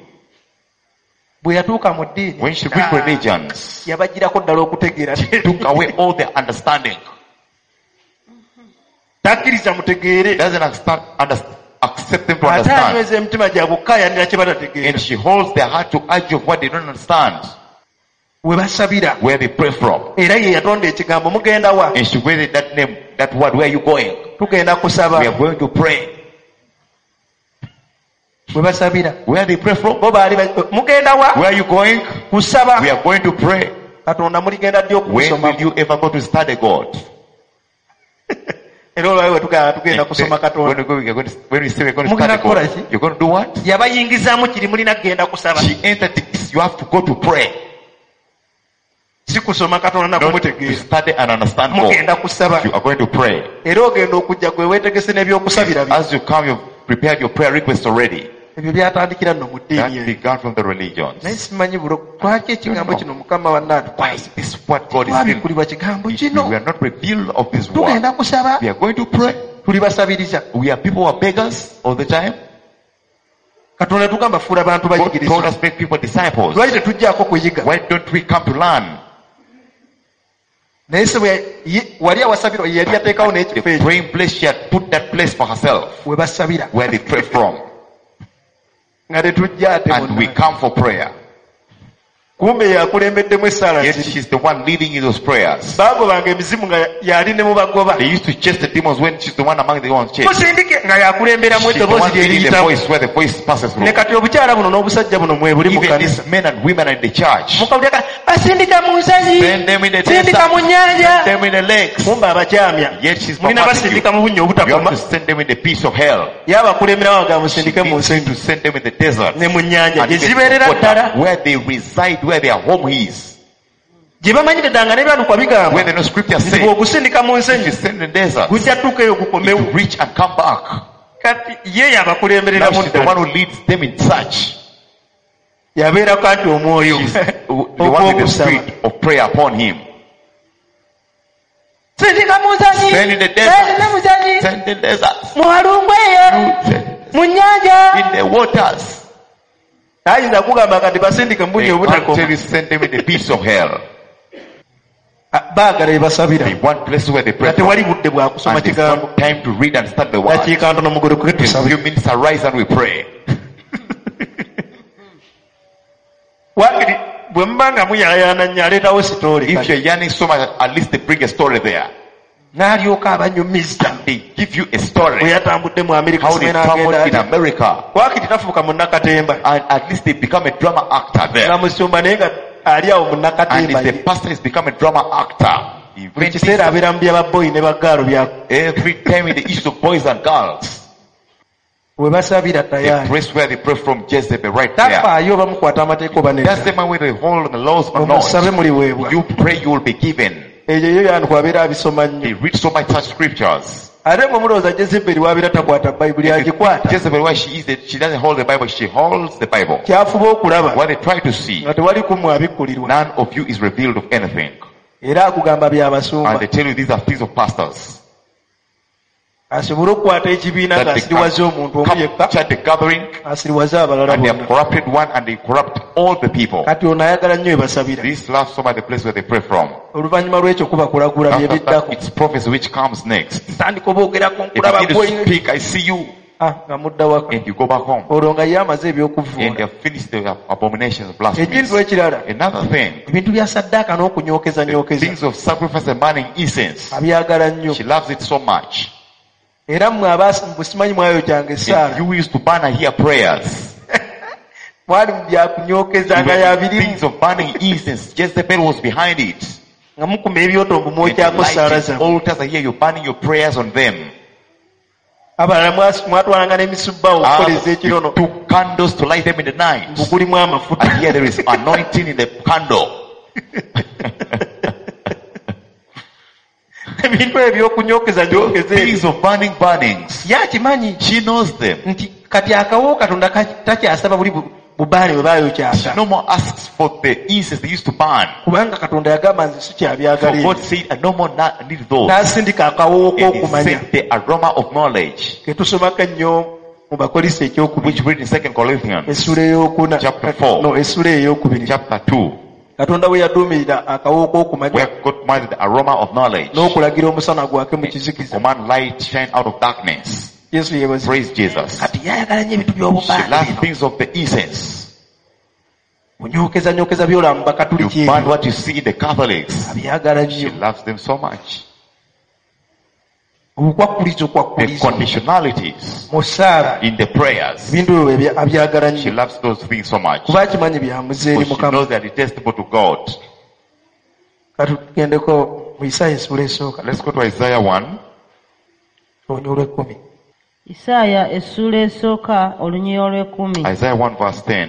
Bwe yatuuka mu ddiini, When she reached religions, yabagirako ddala okutegeera. took away all their understanding. Takkiriza mutegeere. Doesn't understand, understand, accept them to Ate understand. anyweza emitima gyabwe okukaayanira kye batategeera. And she holds their heart to urge of what they don't understand. We basabira. Where they pray from. Era ye yatonda ekigambo mugenda wa. And she waited that name, that word, where are you going? Tugenda We kusaba. are going to pray. We basabira. Where they pray from? Bo baali ba- mugenda wa. Where are you going? Kusaba. We are going to pray. Katonda muligenda ddi When will okusoma. you ever go to study God? Era olwawe tugenda tugenda kusoma When Katonda. we, go, we are going to, when we say we're going to Mugenda study kukola God, ki? you're going to do what? Yabayingizaamu kiri mulina kgenda kusaba. She entered this. You have to go to pray. Si kusoma Katonda nako Not to mutegeera. study and understand God. Mugenda kusaba. You are going to pray. Era ogenda okujja gwe weetegese n'ebyokusabira bye. As you come, you've prepared your prayer request already. Ebyo byatandikira nno mu That ddiini eyo. began from the religions. Naye simanyi bulo lwaki ekigambo kino Mukama wanne Why atukwasa. is this what God is doing? Twabikulibwa kigambo If we kino. are not revealed of this word, Tugenda kusaba. we are going to pray. Tuli basabiriza. We are people who are beggars all the time. Katonda tugamba fuula bantu God told bayigiriza. us make people disciples. Lwaki tetujjaako kuyiga? Why don't we come to learn? Naye se bwe ye- wali awasabira ye yali yateekawo The n'ekifo ekyo praying place, she had put that place for herself, we basabira. where they pray from. Nga tetujja ate And we bonna. come for prayer. Kumbe yakulembeddemu essaala Yet ziri. she's the one leading in those prayers. Baagobanga emizimu nga yali ne mu bagoba. They used to chase the demons when she's the one among the ones chased. Musindike nga yakulemberamu She's the eddoboozi one lye leading the eriyitamu. voice where the voice passes through. Ne kati obukyala buno n'obusajja buno mwe buli mu Even kanisa. these men and women are in the church. Mukawulira basindika mu nsazi, Send them in the sindika mu desert. nnyanja. Send them in the lakes. Mumba abakyamya. Yet she's Mulina bombarding you. basindika mu bunnya You have obutakoma. to send them in the peace of hell. Yabakulemberawo nga She musindike mu needs you to nsenyi send them in the desert. ne mu nnyanja And gye even zibeerera water, ddala. where they reside, where their home is. Gye bamanyire ddala nga n'ebyandikwa bigamba Where the no scripture nti says, bw'ogusindika mu if you nsenyi send in the desert, gujja tuukeyo to gukomewo. reach and come back. Kati ye Now yabakulembereramu she's the one ddala. who leads them in search. Yabeerako anti omwoyo She's the one with the ogw'okusaba. spirit of prayer upon him. Sindika mu nsanyi, Send in the sindika mu desert. nsanyi, Send in the desert. mu walumbu eyo, Send mu nnyanja. in the waters. Ayinza kugamba kati basindike mu They bunnya can't tell obutakoma. you send them in the peace of hell. Ah, baagala ebasabira. They want places where they pray Nga from. tewali budde bwa kusoma And there's kigambo. not time to read and study the word. Dakiika ntono mugolokoke In a tusabe. few minutes arise and we pray. Wakiri bwe mbanga muyayana nnyo aleetawo sitoole If you're yearning so much, at least they bring a story there. n'alyoka abanyumiza They give you a story. bwe yatambudde mu Amerika How they simwe traveled n'agenda in ati America. kwakiti tafuuka mu Nakatemba And at least they become a drama actor nga there. musumba naye nga ali awo mu And Nakatemba if the pastor has become a drama actor, he buli invents kiseera abeera mu by'ababoyi ne baggaalo bya every time in the issues of boys and girls. we basabira The tayari place where they pray from Jezebel right there. tafaayo bamukwata amateeka oba That's nedda the man where they hold the laws or omusabe not. muliweebwa You pray, you will be given. eyo yo yantu abeera abisoma They nnyo read so much such scriptures. ate mwe mulowooza Jezeberi wabeera takwata bayibuli agikwata Jezebel, where she is, that she doesn't hold the Bible, she holds the Bible. kyafuba okulaba What they try to see, nga tewali kummwe abikkulirwa none of you is revealed of anything. era akugamba by'abasumba And they tell you these are things of pastors. asobole okukwata ekibiina That they ng'asiriwaza omuntu omu yekka capture the gathering, asiriwaze abalala and they have bonna corrupted one, and they corrupt all the people. kati ono ayagala nnyo ebasabira This love so much the place where they pray from. oluvannyuma lw'ekyo kuba kulagula After that, byebiddako it's prophecy which comes next. tandika oboogerako If nkulaba you need gwe to speak, I see you, Ah, nga mudda waka and you go back home. olwo nga ye amaze And ebyokuvuula they have finished the abominations, blasphemies. ekintu ekirala Another thing, ebintu bya saddaaka n'okunyookeza the nyookeza things of sacrifice and burning incense. abyagala nnyo She loves it so much. era mmwe abasimanyi mwayo kyange And saara you used to burn and hear prayers. mwali mu byakunyookeza nga Even yabirimu things of burning incense, Jezebel was behind it. nga mukuma ebyoto And mbumwokyako saara lighting zammwe altars, I hear you burning your prayers on them. abalala mwas- mwatwalanga n'emisubbaawo Ah, okukoleza you ekirono took candles to light them in the night. mbu gulimu amafuta I hear there is anointing in the candle. ebintu ebyokunyookeza nyookeza ebyo Things of burning burnings. yakimanyi She knows them. nti kati akawo katonda ka- takyasaba buli bu- bubaane bwe She baayokyanga no more asks for the incense they used to burn. kubanga katonda yagamba nze For sikyabyagala God ebyo said, I no more na- need those. n'asindika akawoowo And he k'okumanya sent the aroma of knowledge, ke tusomako ennyo mu bakolisa ekyokubiri which we read in Second Corinthians essula ey'okuna Chapter four. no essula ey'okubiri chapter two, katonda bwe yaduumirira akawoowo k'okumanya where God commanded the aroma of knowledge. n'okulagira omusana gwake mu To kizikiza command light shine out of darkness. yesu yebazi Praise Jesus. kati yayagala nnyo ebintu She by'obubaane loves bino things of the incense. kunyookeza nyookeza byolaba mu You bakatuliki burn ebyo what you see in the Catholics. abyagala She nnyo loves them so much. obukwakulizo The okwakulizo conditionalities mu ssaala in the prayers. ebintu ebyo ebya- abyagala She nnyo loves those things so much. kuba akimanyi byamuze eri Because she mukama knows they are detestable to God. katugendeko mu isaaya essula esooka Let's go to Isaiah one. olunyi olw'ekkumi isaaya essula esooka olunyi olw'ekkumi. Isaiah one verse ten.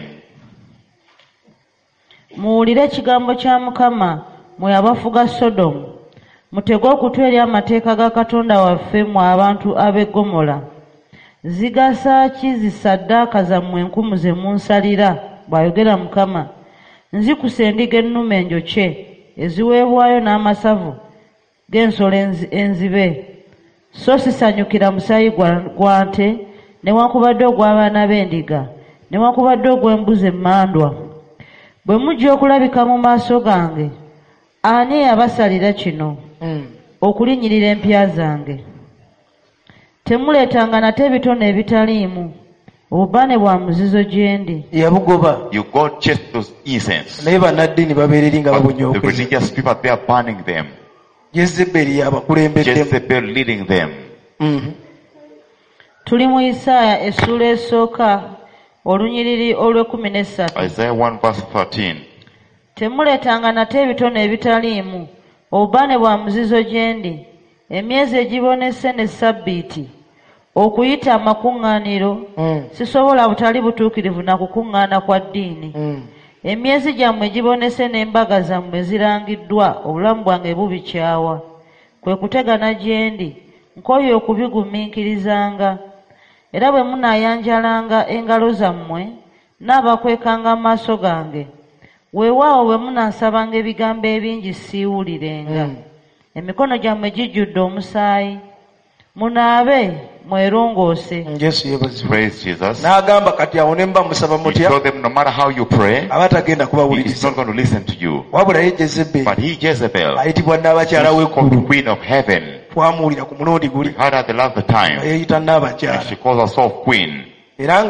muwulire ekigambo kya mukama mwe abafuga sodomu mutege okutwa eri amateeka ga katonda waffe mwe abantu ab'e Gomola. zigasa ki zisaddaaka zammwe enkumu ze munsalira bw'ayogera mukama? nzikusa endiga ennume enjokye eziweebwayo n'amasavu g'ensolo enzi- enzibe, so sisanyukira musaayi gwa gwa nte newankubadde ogw'abaana b'endiga newankubadde ogw'embuzi emmandwa. bwe mujja okulabika mu maaso gange, ani eyabasalira kino okulinnyirira empya zange? temuleetanga nate ebitone ebitaliimu, obubaane bwa muzizo gye ndi. yabugoba You go chase those incense. naye bannaddiini babeera eri nga But the babunyookeza religious people, they are burning them. yezeberi yabakulembeddemu Jezebel leading them. Mhm. tuli mu isaaya essula esooka olunyiriri olw'ekumi n'essatu. Isaiah one verse thirteen. temuleetanga nate ebitone ebitaliimu, obubaane bwa muzizo gye ndi, emyezi egibonese ne sabbiiti, okuyita amakuŋŋaaniro, Mm. sisobola butali butuukirivu na kukuŋŋaana kwa ddiini. Mm. emyezi gyammwe egibonese n'embaga zammwe ezirangiddwa, obulamu bwange bubikyawa. kwe kutegana gye ndi, nkooye okubigumiikirizanga. era bwe munaayanjalanga engalo zammwe n'abakwekanga mu maaso gange, weewaawo bwe munaasabanga ebigambo ebingi siiwulirenga. Mm. emikono gyammwe gijjudde omusaayi, munaabe mwerongoose. yesu yebazibu Praise Jesus. n'agamba kati awo ne muba musaba He mutya told them no matter how you pray, aba tagenda he is kubawuliriza not going to listen to you. wabula ye jezeberi But he, Jezebel, ayitibwa n'abakyala is called the w'eggulu queen of heaven. twamuwulira ku mulundi We guli heard her the last nga time. yeeyita And n'abakyala she calls herself queen. era nga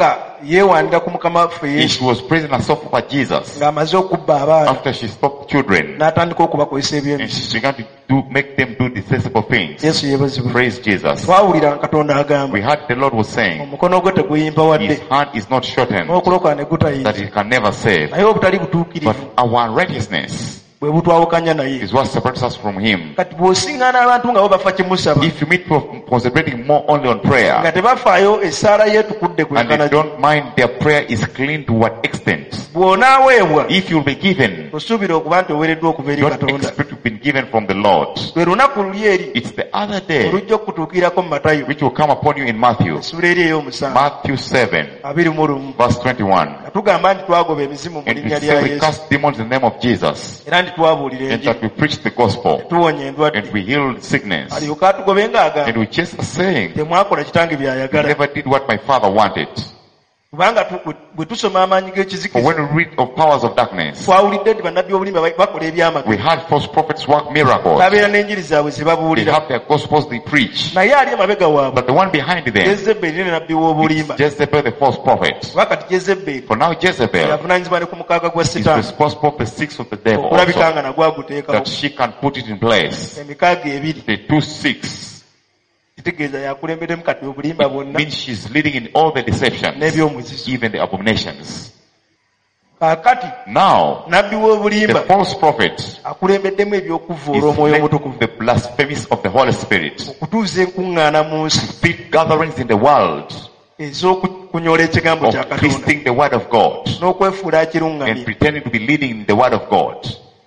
yeewandira ku mukama waffe She Yesu was praising herself for Jesus ng'amaze okubba abaana after she stopped children. n'atandika okubakozesa And eby'emizizo. she began to do, make them do detestable things. Yesu yeebazibwe. Praise Jesus. Twawulira Katonda agamba We heard the Lord was saying, omukono gwe teguyimba wadde His hand is not shortened, n'okulokola ne that gutayinza He can never save. naye obutali But butuukirivu our righteousness bwe butwawukanya naye. is what separates us from Him. Kati bw'osiŋŋaana abantu nga bo bafa kimusaba If you meet people concentrating more only on prayer, nga tebafaayo essaala yeetukudde and they kwekana don't mind their prayer is clean to what extent, bw'onaaweebwa if you'll be given, osuubira okuba nti oweereddwa okuva eri don't Katonda. expect you've been given from the Lord. lwe lunaku luli eri It's the other day olujja okutuukirako mu Matayo which will come upon you in Matthew, essula eri ey'omusanvu Matthew seven, abiri mu lumu verse twenty-one. nga tugamba nti twagoba emizimu mu And we linnya lya say we Yesu cast demons in the name of Jesus, era nti twabuulira and enjiri that we preach the gospel, tuwonya endwadde and we heal sickness. alyoka atugobe ng'agamba And we just are saying, temwakola kitange you by'ayagala never did what my father wanted. kubanga tu- bwe tusoma amaanyi For g'ekizikiza when we read of powers of darkness, twawulidde nti bannabbi b'obulimba ba- bakola we ebyamagero had false prophets work miracles. babeera n'enjiri zaabwe ze They babuulira have their gospels they preach. naye ali emabega waabwe But the one behind them, jezeberi ne nabbi w'obulimba it's Jezebel the false prophet. kuba kati jezeberi For now Jezebel yavunaanyizibwa ne ku mukaaga gwa is sitaani responsible for the six of the devil okulabika also, nga nagwo aguteekawo that she can put it in place. emikaaga ebiri The two six kitegeeza yakulembeddemu kati obulimba bwonna means she's leading in all the deceptions, n'ebyomuzizo even the abominations. kaakati Now, nabbi the w'obulimba false prophet akulembeddemu ebyokuvvuula is omwoyo led omutukuvu the blasphemies of the Holy Spirit. okutuuza enkuŋŋaana mu nsi Big gatherings in the world ez'okunyola ekigambo kya of Katonda twisting the word of God n'okwefuula and akirungamye pretending to be leading in the word of God.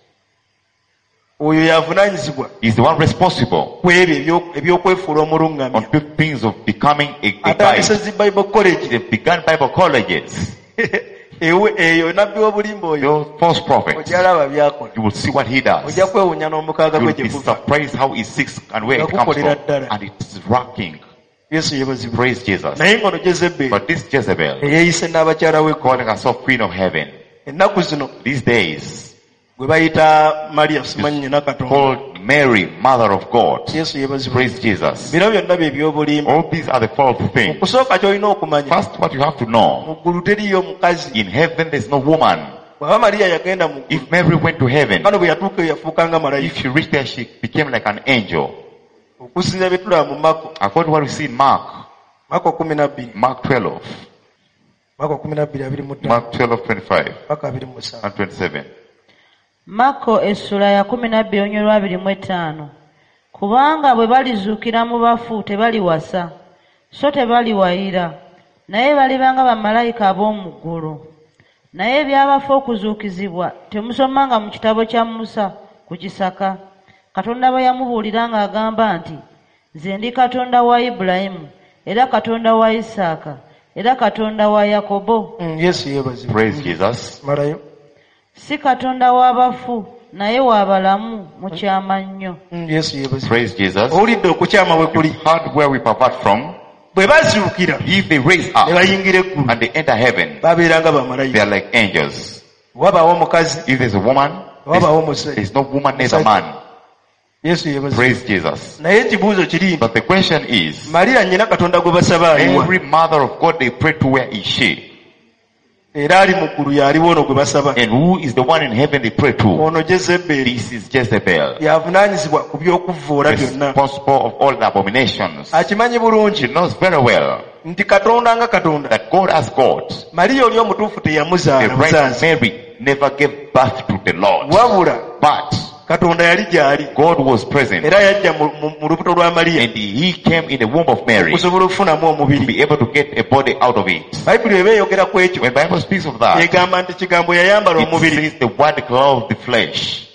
oyo yavunaanyizibwa He's the one responsible ku ebyo ebyo- ebyokwefuula on omulungamya the things of becoming a, a atandise guide. zi bible college They've begun Bible colleges. ewe eyo nabbi w'obulimba oyo Those false prophets, ojalaba byakola you will see what he does. ojja kwewunya n'omukaaga You gwe will be gye guva surprised how he seeks and where it comes Gakukolera from. ddala. And it's rocking. yesu yeebazibwa Praise Jesus. naye ngono jezeberi But this Jezebel, eyeeyise n'abakyala w'eggulu calling herself Queen of Heaven, ennaku zino these days, gwe bayita mariya simanyi nyina katonda called Mary, Mother of God. yesu yeebazibwa Praise Jesus. bino byonna bye by'obulimba All these are the false things. okusooka ky'olina okumanya First, what you have to know, mu ggulu teriyo mukazi in heaven there's no woman. bw'aba mariya yagenda mu ggulu If Mary went to heaven, kano bwe yatuuka eyo yafuuka nga malayika if she reached there, she became like an angel. okusinza bye tulaba mu mako According to what we see in Mark, mako kumi na bbiri Mark twelve, mako kumi na bbiri abiri mu ttaano Mark twelve, twenty-five paka abiri mu musanvu and twenty-seven. Mako essula ya kumi na bbiri olunyiriri lwa abiri mu etaano. Kubanga bwe balizuukira mu bafu tebaliwasa, so tebaliwayira, naye baliba nga bamalayika ab'omu ggulu. Naye ebyabafa okuzuukizibwa temusomanga mu kitabo kya Musa ku kisaka, Katonda bwe yamubuulira ng'agamba nti, nze ndi Katonda wa Ibulayimu, era Katonda wa Isaaka, era Katonda wa Yakobo. Mm, yesu yeebazibwa Praise Jesus. malayo Si Katonda w'abafu, naye w'abalamu mukyama nnyo. Mm, yesu yeebazibwa Praise Jesus. owulidde okukyama bwe kuli You've heard where we pervert from. bwe bazuukira If they raise ne up bayingira eggulu and they enter heaven, babeera nga they bamalayika are like angels. wabaawo omukazi If there's a woman, wabaawo there's, omusajja there's no woman, neither man. yesu yeebazibwa Praise Jesus. naye ekibuuzo kiri nti But the question is, mariya nnyina katonda gwe basaba aliwa every mother of God they pray to, where is she? era ali mu ggulu y'aliwo ono gwe basaba And who is the one in heaven they pray to? ono jezeberi This is Jezebel, yavunaanyizibwa ku by'okuvvuula byonna responsible of all the abominations. akimanyi bulungi She knows very well nti katonda nga katonda that God as God, mariya oli omutuufu the teyamuzaala right muzazi Mary never gave birth to the Lord. wabula But katonda yali gy'ali God was present, era yajja mu- mu mu lubuto lwa mariya and he came in the womb of Mary to okusobola okufunamu omubiri be able to get a body out of it. bayibuli eba eyogera ku ekyo When Bible speaks of that, egamba nti kigambo yayambala it omubiri says the word clothed the flesh.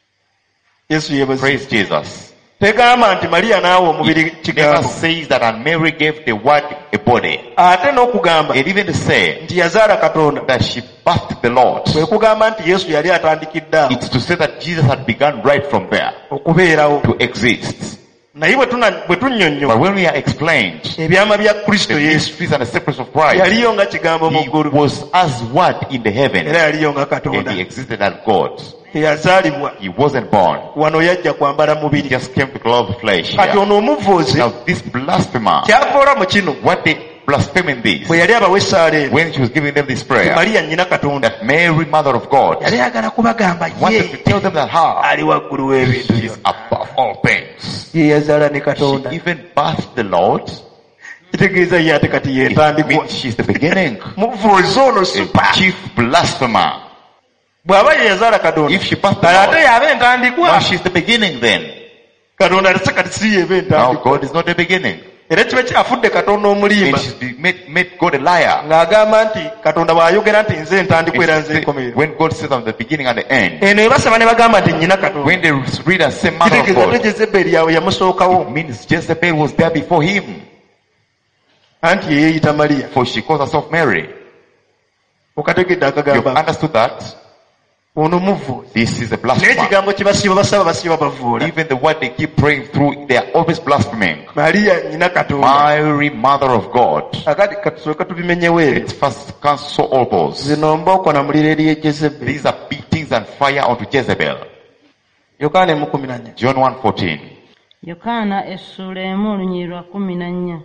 yesu yebazi Praise Jesus. tegamba nti mariya n'awa omubiri It never kigambo says that and Mary gave the word a body. ate n'okugamba It even said nti yazaala katonda that she birthed the Lord. kwe kugamba nti yesu yali atandikidde awo It's to say that Jesus had begun right from there okubeerawo to exist. naye bwe tuna- bwe tunnyonnyola But when we are explained ebyama bya kristo the yesu mysteries and the secrets of Christ, yaliyo nga kigambo mu he ggulu was as word in the heaven, era yaliyo nga and katonda he existed as God. teyazaalibwa He wasn't born. wano yajja kwambala He mubiri just came to clothe flesh kati here. ono omuvvuuzi Now this blasphemer, kyakoola mu kino what they blaspheming this, bwe yali abawa essaala eno when she was giving them this prayer, Mariya nnyina Katonda that Mary, mother of God, yali ayagala kubagamba wanted to ye tell them that her, ali waggulu w'ebintu she is byonna above all things. ye yazaala ne She Katonda even birthed the Lord. kitegeeza ye ate kati It yentandikwa means she's the beginning. muvuzi ono A supa chief blasphemer. bw'aba ye yazaala Katonda If she birthed the kale ate Lord, yaaba entandikwa now she's the beginning then. Katonda ate kati si yeeba Now entandikwa God is not the beginning. era kiba kyafudde Katonda omulimba And she's been made, made God a liar. ng'agamba nti Katonda bw'ayogera nti nze entandikwa era And nze she enkomerero say- when God says I'm the beginning and the end, eno ebasaba ne bagamba nti nnyina Katonda when they read and say mother of kitegeeza te God, Jezeberi yawe yamusookawo it means Jezebel was there before him, anti ye yeeyita Mariya for she calls herself Mary. okategedde You've akagamba understood that? ono muvuzi This is a naye blasphemer. ekigambo kye basiiba basaba basiiba bavvuula Even the word they keep praying through, they are always blaspheming. Mariya nnyina Katonda Mary, mother of God. akati katusooka tubimenyewo ebyo Let's first cancel all those. zino mbooko na muliro eri Jezeberi These are beatings and fire onto Jezebel. Yokaana emu kumi na nnya John one fourteen. Yokaana essuula emu olunyiri lwa kumi na nnya.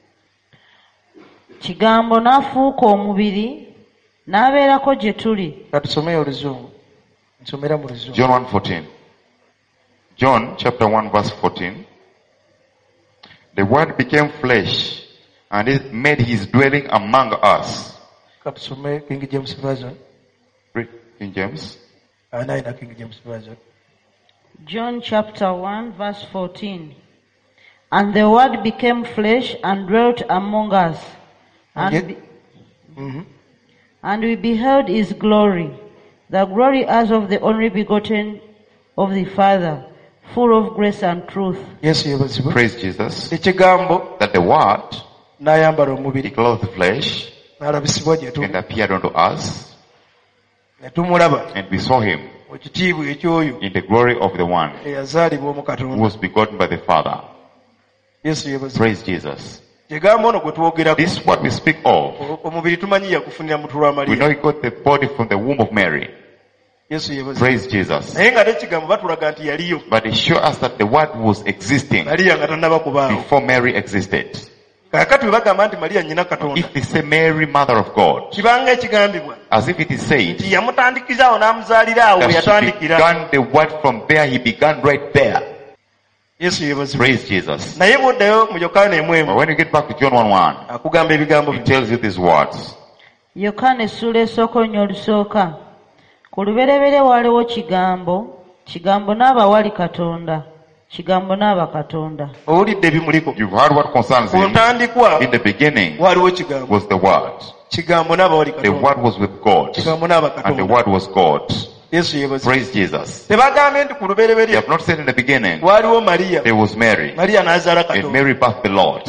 Kigambo n'afuuka omubiri n'abeerako gye tuli. katusomeyo oluzungu nsomera mu luzungu John one fourteen. John chapter one verse fourteen. The word became flesh and it made his dwelling among us. katusome King James Version Read King James. anaina King James Version John chapter one verse fourteen. And the word became flesh and dwelt among us. And, Yet- be- Mhm. and we beheld his glory, the glory as of the only begotten of the Father, full of grace and truth. Yesu yebazibwe Praise Jesus. ekigambo That the word, n'ayambala he omubiri clothed flesh n'alabisibwa gye tuli and appeared unto us, ne tumulaba and we saw him mu kitiibwa ekyoyo in the glory of the one eyazaalibwa omu who Katonda was begotten by the Father. Yesu yebazibwe Praise Jesus. kigambo ono gwe twogerako This is what we speak of. o- omubiri tumanyi yakufunira mutu lwa We know Mariya he got the body from the womb of Mary. Yesu yebazibwe Praise Jesus. naye nga n'ekigambo batulaga nti yaliyo But they show us that the word was existing Mariya nga tannaba kubaawo before Mary existed. kaakati bwe bagamba nti Mariya nnyina Katonda If they say Mary, mother of God, kibanga ekigambibwa as if it is said nti yamutandikizaawo n'amuzaalira awo we that she yatandikira began the word from there, he began right there. Yesu yebazibwe Praise Jesus. naye bw'oddayo mu Yokaana emu But emu when you get back to John one one, akugamba ebigambo he bino tells you these words. Yokaana essuula esooka olunya olusooka. Ku lubereberye waaliwo kigambo, kigambo n'aba wali Katonda, kigambo n'aba Katonda. owulidde ebimuliko You've heard what concerns ku him. ntandikwa In the beginning waaliwo kigambo was the word. kigambo n'aba wali The Katonda word was with God. kigambo n'aba And the Katonda word was God. Yesu yebazibwe Praise Jesus. tebagambye nti ku They lubereberye have not said in the beginning, waaliwo Mariya there was Mary. Mariya n'azaala And Katonda Mary birthed the Lord.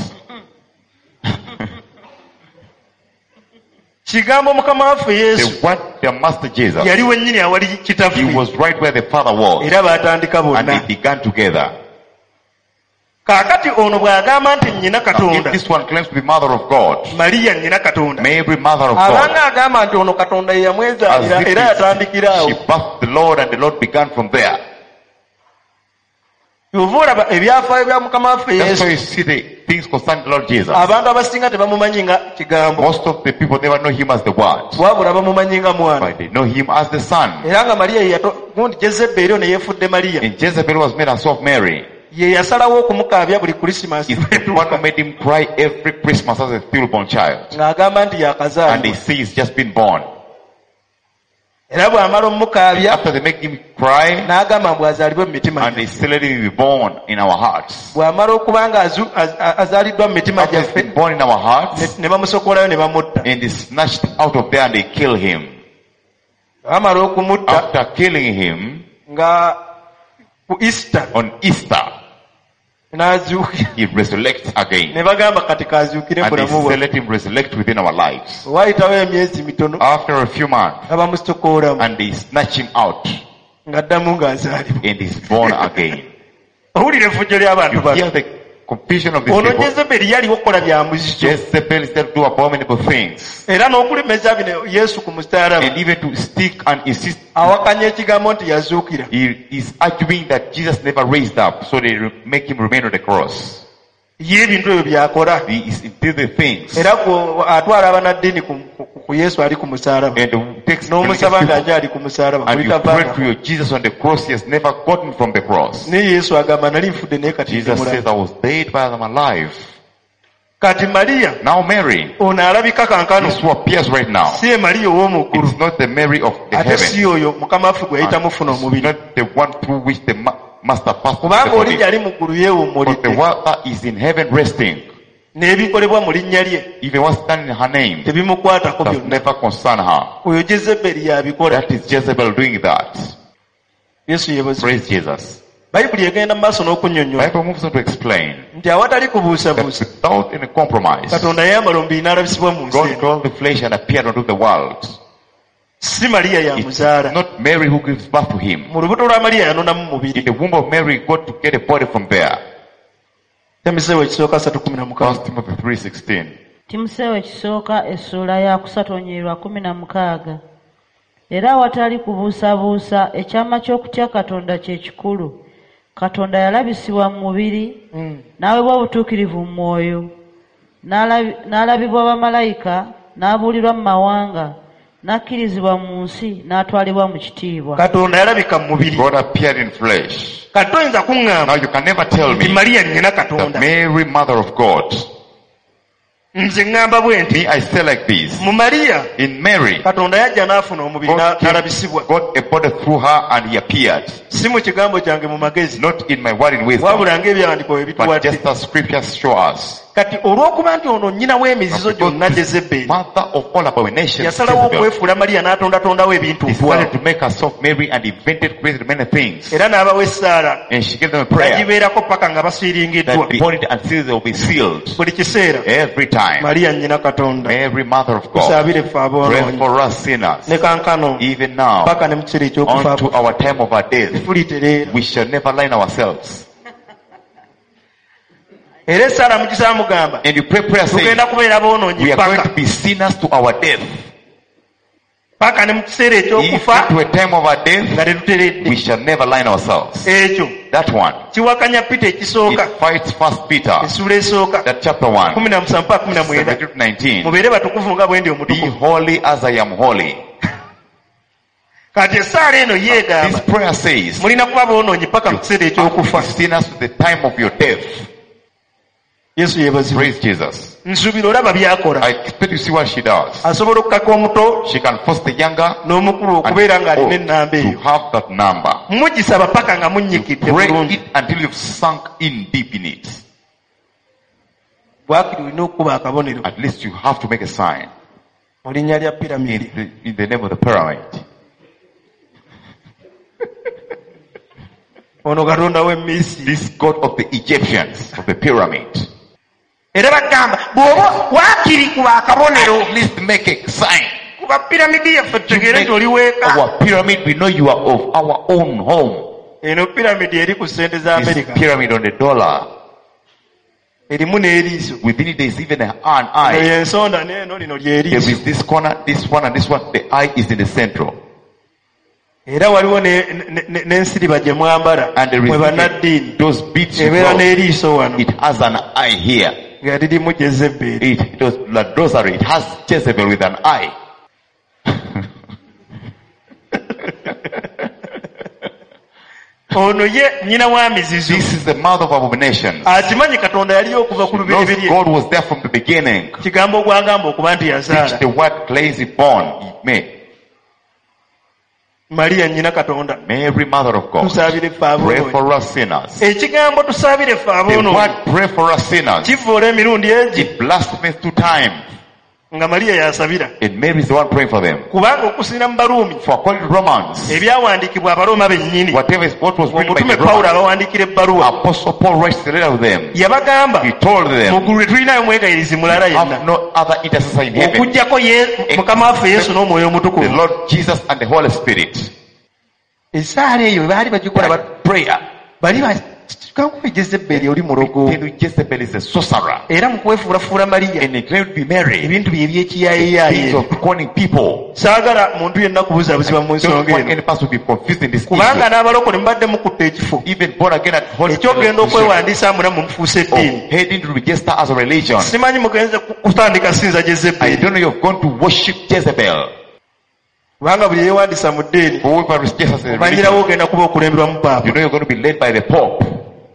kigambo mukama waffe Yesu The word, their master Jesus, yali wennyini awali he kitaffe was right where the Father was. era baatandika And bonna they began together. kaakati ono bw'agamba nti nnyina Now, Katonda if this one claims to be mother of God, Mariya nnyina Katonda Mary, mother of abanga God, agamba nti ono Katonda ye as yamwezaalira if era yatandikira awo she birthed the Lord and the Lord began from there. kyova olaba ebyafaayo bya mukama waffe That's why Yesu you see the things concerning the Lord Jesus. abantu abasinga tebamumanyi nga kigambo Most of the people never know him as the word, wabula bamumanyi nga mwana but they know him as the son. era nga Mariya ye yato gundi Jezeberi ono yeefudde Mariya And Jezebel was made herself Mary. ye yasalawo okumukaabya buli Krisimasi It's the one who made him cry every Christmas as a stillborn child. ng'agamba nti And they yakazaalibwa say he's just been born. era bw'amala omukaabya After they make him cry, n'agamba mbu azaalibwe mu mitima and they say let him be born in our hearts. bw'amala okuba nga azu- az- a- azaaliddwa mu mitima After he's gyaffe been born in our hearts, ne- ne bamusokolayo ne bamutta and he's snatched out of there and they kill him. bamala okumutta After killing him nga ku Easter on Easter, n'azuukira he resurrects again. ne bagamba kati kazuukire And they bulamu say bwe let him resurrect within our lives. waayitawo emyezi mitono After a few months, nga bamusokoolamu and they snatch him out ng'addamu ng'azaalibwa and he's born again. owulira effujjo ly'abantu You bano hear the confusion of these ono people. Jezeberi yaliwo okukola bya muzizo Jezebel said to do abominable things. era n'okulemeza bino Yesu ku musaalaba And even to stick and insist, awakanya ekigambo nti yazuukira he is arguing that Jesus never raised up, so they re- make him remain on the cross. ye ebintu ebyo byakola. He is into the things. Era ku- atwala abanaddiini ku, ku, ku Yesu ali ku musaalaba. And takes N'omusaba religious ng'aja ali ku musaalaba. and you Muyita pray Vanga. to your Jesus on the cross. He has never gotten from the cross. Ne Yesu agamba nali nfudde naye kati ndi Jesus says, mulamu. I was dead, but I'm alive. Kati Mariya Now Mary, ono alabika kankano this who appears right now, si ye Mariya ow'omu it's ggulu, not the Mary of the ate si heaven. oyo Mukama waffe gwe yayita mufuna It's omubiri. not the one through which the ma- master passed through Kubanga the oli body. yali mu ggulu But the yeewummulidde, one that is in heaven resting, n'ebikolebwa mu linnya lye even what's done in her name, tebimukwatako does byonna. never concern her. Oyo Jezeberi yabikola. That is Jezebel doing that. Yesu yebazi. Praise Jesus. Bayibuli egenda mu maaso n'okunnyonnyola Bible moves on to explain nti awatali that kubuusabuusa without any compromise, Katonda yayambala omubiri n'alabisibwa mu nsi God eno. called the flesh and appeared unto the world. Si Mariya It's yamuzaala. not Mary who gives birth to him. Mu lubuto lwa Mariya yanonamu In mubiri. the womb of Mary, God to get a body from there. Timoseewo ekisooka asatu kumi na mukaaga. First Timothy three sixteen. Timoseewo ekisooka essuula ya kusatu onyirwa kumi na mukaaga. Era awatali kubuusabuusa ekyama ky'okutya Katonda kye kikulu. Katonda yalabisibwa mu mubiri, n'aweebwa obutuukirivu mu mwoyo, n'alabi- n'alabibwa bamalayika, n'abuulirwa mu mawanga, n'akkirizibwa mu nsi, n'atwalibwa mu kitiibwa. Katonda yalabika mu mubiri. God appeared in flesh. Kati toyinza Now kuŋŋamba you can never tell nti me Mariya nnyina that Katonda. Mary, mother of God. Nze ŋŋamba bwe nti Me, I say like this. mu Mariya In Mary, Katonda yajja n'afuna omubiri na- God came- n'alabisibwa. got a body through her and he appeared. Si mu kigambo kyange mu magezi, Not in my word in wisdom, wabula ng'ebyawandiiko bwe but bituwadde. just as scriptures show us. Kati olw'okuba nti ono nnyina w'emizizo Because gyonna this Jezeberi mother of all abominations, yasalawo Jezebel, okwefuula Mariya n'atondatondawo ebintu decided ntwawo. to make herself Mary and invented, created many things. Era n'abawa essaala And she gave them a prayer yagibeerako paka nga basiiringiddwa. that upon it until they will be sealed. Buli kiseera Every time. Mariya nnyina Katonda. Mary, mother of God, Tusaabire ffe pray aboonoonyi. for us sinners. Ne kankano Even now, paka ne mu kiseera eky'okufa unto our time of our death, tulitereera. we shall never line ourselves. Era essaala mugisaba mugamba And you pray prayer saying, tugenda kubeera boonoonyi we are going paka to be sinners to our death. paka ne mu kiseera If eky'okufa to a time of our nga death, tetuteredde. we shall never line ourselves. Ekyo That one, kiwakanya Peter ekisooka it fights First Peter, essula esooka that chapter one, kumi na musanvu paka kumi na mwenda seventeen to nineteen. mubeere batukuvu nga bwe ndi Be omutukuvu. holy as I am holy. Kati essaala eno This yeegamba prayer says, mulina kuba boonoonyi paka mu kiseera you have to eky'okufa. be sinners to the time of your death. Yesu yeebazibwe. Praise Jesus. Nsuubira olaba by'akola. I expect to see what she does. Asobola okukaka omuto She can force the younger n'omukulu and okubeera ng'alina old ennamba to eyo. have that number. Mugisaba paka nga munnyikidde Pray bulungi. it until you've sunk in deep in it. Bwakiri olina okuba akabonero At least you have to make a sign mu linnya lya in piramidi. the, in the name of the pyramid. Ono Katonda w'Emisiri. This God of the Egyptians, of the pyramid. Era bagamba bw'oba waakiri kuba akabonero At least make a sign. kuba piramidi yaffe You tutegeere make nti oli weeka. our pyramid, we know you are of our own home. Eno piramidi eri ku ssente za This Amerika. pyramid on the dollar. Erimu n'eriiso. Within it there is even an Eyo eye. y'ensonda n'eno lino There ly'eriiso. is this corner, this one, and this one. The eye is in the central. Era waliwo ne- ne- ne- n'ensiriba gye mwambala And there mwe is bannaddiini. those beads you Ebeera call, n'eriiso wano it has an eye here. nga lirimu Jezeberi. It, it was like rosary. It has Jezebel with an eye. Ono ye nnyina wa mizizo. This is the mouth of abominations. Akimanyi Katonda yaliyo okuva ku Knows lubereberye. God was there from the beginning. Kigambo ogwagamba okuba nti Which yazaala. the word lazy born he made. Mariya nnyina Katonda. Mary, mother of God. Tusaabire ffe Pray aboonoonyi. for us sinners. Ekigambo tusaabire ffe The aboonoonyi word pray for us sinners. kivvoola emirundi egi It blasphemes two times. nga Mariya yasabira. And Mary is the one praying for them. Kubanga okusinira mu Baruumi For according to Romans, ebyawandiikibwa Abaroma bennyini, whatever is what was written by omutume the Pawulo Romans, abawandiikira ebbaluwa Apostle Paul writes the letter to them. yabagamba He told mu them, ggulu tetulinayo mwegayirizi mulala yenna have no other intercessor in heaven. okuggyako Ye- Mukama waffe Yesu n'Omwoyo The Omutukuvu. Lord Jesus and the Holy Spirit. Essaala eyo baali bagikola ba- That prayer, bali kankubi Jezebeli oli mulogo Tell you Jezebel is a sorcerer. era mu kwefuulafuula Mariya And he claimed to be Mary. ebintu bye Things eby'ekiyaayeeyaaye. of conning people. Saagala muntu yenna kubuzaabuzibwa mu Don't nsonga want eno any person to be confused in this kubanga issue. n'abalokole mubadde mukutta ekifo Even born again at Holy ekyogenda Spirit okwewandiisa muna mu mufuusa of eddiini. heading to register as a religion. Simanyi mugenze kutandika sinza I Jezebeli don't know you've gone to worship Jezebel. kubanga buli yeewandiisa mu ddiini Whoever registers as a omanyirawo religion, ogenda kuba okulemberwa mu you paapa. know you're going to be led by the Pope.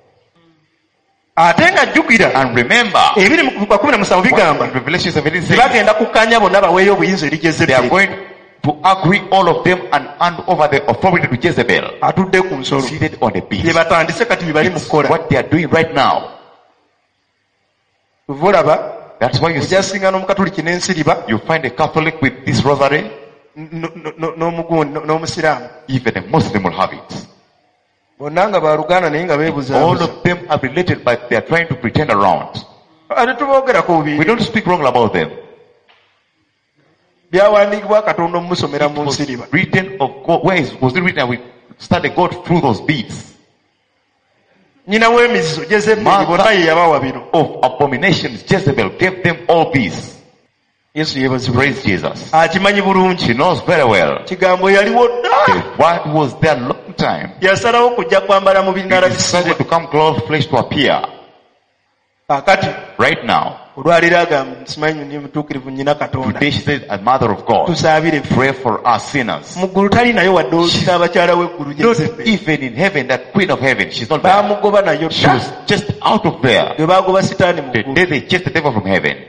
Ate nga jjukira And remember, ebiri mu Luka kumi na musanvu bigamba in Revelation seventeen says, tebagenda kukkaanya bonna baweeyo obuyinza eri they are Jezebeli going to agree all of them and hand over the authority to Jezebel, atudde ku nsolo. seated on the Bye beast. batandise kati bye bali mu It's kukola. what they are doing right now. Vulaba That's why you see, ojasinga n'omukatoliki n'ensiriba you find a Catholic with this rosary, n- n- n- n'omugundi n'omusiraamu even a Muslim will have it. bonna nga baluganda naye nga All beebuzaabuza. of them are related, but they are trying to pretend around. Ate tuboogerako We bubi don't speak wrong about them. byawandiikibwa Katonda omusomera It mu was nsiriba. written of God. Where is, was it written? We studied God through those beads. Nnyina w'emizizo Jezebeli Martha- bonna ye yabawa bino. Of abominations, Jezebel gave them all these. Yesu yeebazibwe. Praise Jesus. Akimanyi bulungi. She knows very well. Kigambo yaliwo dda. The word was there a long time. Yasalawo kujja kwambala mu He binaala decided bisibwa. to come close flesh to appear. Kaakati Right now, olwaliro agamba simanyi ndi mutuukirivu nnyina Katonda. today she says, a mother of God, Tusaabire ffe. pray for us sinners. Mu ggulu tali nayo wadde olina abakyala w'eggulu Not Jezebeli. even in heaven, that queen of heaven, she's not there. Baamugoba nayo She dda. was just out of there. Bwe baagoba sitaani mu The ggulu. day they chased the devil from heaven.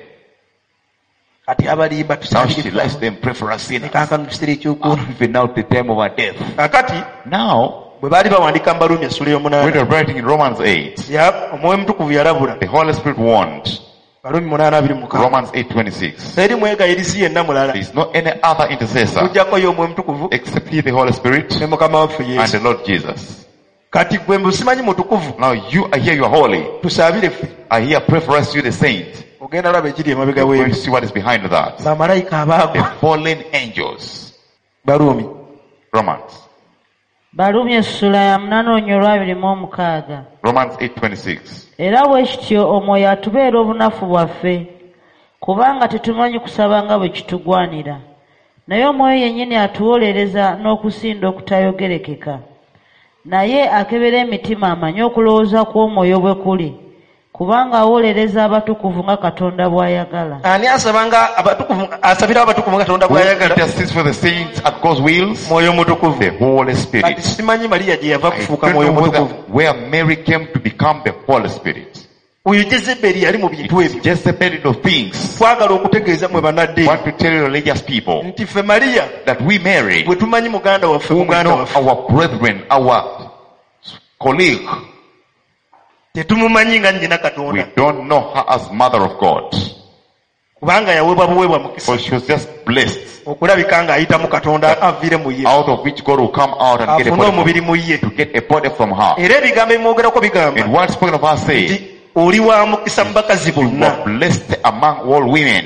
Kati abalimba Now she tusaabire lies ffe. them, pray for us sinners. Kaakano mu kiseera eky'okufa. Even now, the time of our death. Kaakati Now, bwe baali bawandiika mu Baruumi essula when y'omunaana. they're writing in Romans eight, Ya omwoyo mutukuvu yalabula. the Holy Spirit warned, Baruumi munaana abiri mu mukaaga. Romans eight twenty-six, Teri mwegayirizi yenna mulala. there is no any other intercessor Okuggyako ye omwoyo mutukuvu except he, the Holy Spirit, ne Mukama waffe and Yesu. the Lord Jesus. Kati gwe mbu simanyi mutukuvu. Now you are here, you are holy. Tusaabire ffe. I hear, pray for us, you the saint. Ogenda laba ekiri emabega You're going to w'ebyo. see what is behind that. Bamalayika The abaagwa. fallen angels. Baruumi. Romans. Baluumi essula ya munaana onyo olwabiri mu omukaaga. Romans eight twenty-six. Era bwe kityo omwoyo atubeera obunafu bwaffe, kubanga tetumanyi kusaba nga bwe kitugwanira. Naye omwoyo yennyini atuwolereza n'okusinda okutayogerekeka. Naye akebera emitima amanyi okulowooza kw'omwoyo bwe kuli, kubanga awolereza abatukuvu nga Katonda bw'ayagala. Ani asabanga abatukuvu asabira abatukuvu nga Katonda Who bw'ayagala? intercedes for the saints at God's wills? Mwoyo mutukuvu. The Holy Kati Spirit. simanyi Mariya gye yava I kufuuka don't mwoyo know whether, mutukuvu. where Mary came to become the Holy Spirit. Oyo Jezebeli yali mu bintu It's ebyo. just a bit of things. Twagala okutegeeza mwe bannadde Want to tell religious people nti ffe Mariya that we Mary, bwe tumanyi muganda waffe whom we muganda know waffe our brethren, our colleague, tetumumanyi nga nnyina we Katonda don't know her as mother of God. kubanga yaweebwa buweebwa mukisa So she was just blessed, okulabika ng'ayitamu Katonda aviire mu ye out of which God will come out and get a afune body omubiri from, mu ye to get a body from her. era ebigambo ebimwogerako bigamba And what's spoken of her nti say, oli wa mukisa mu bakazi you bonna. are blessed among all women.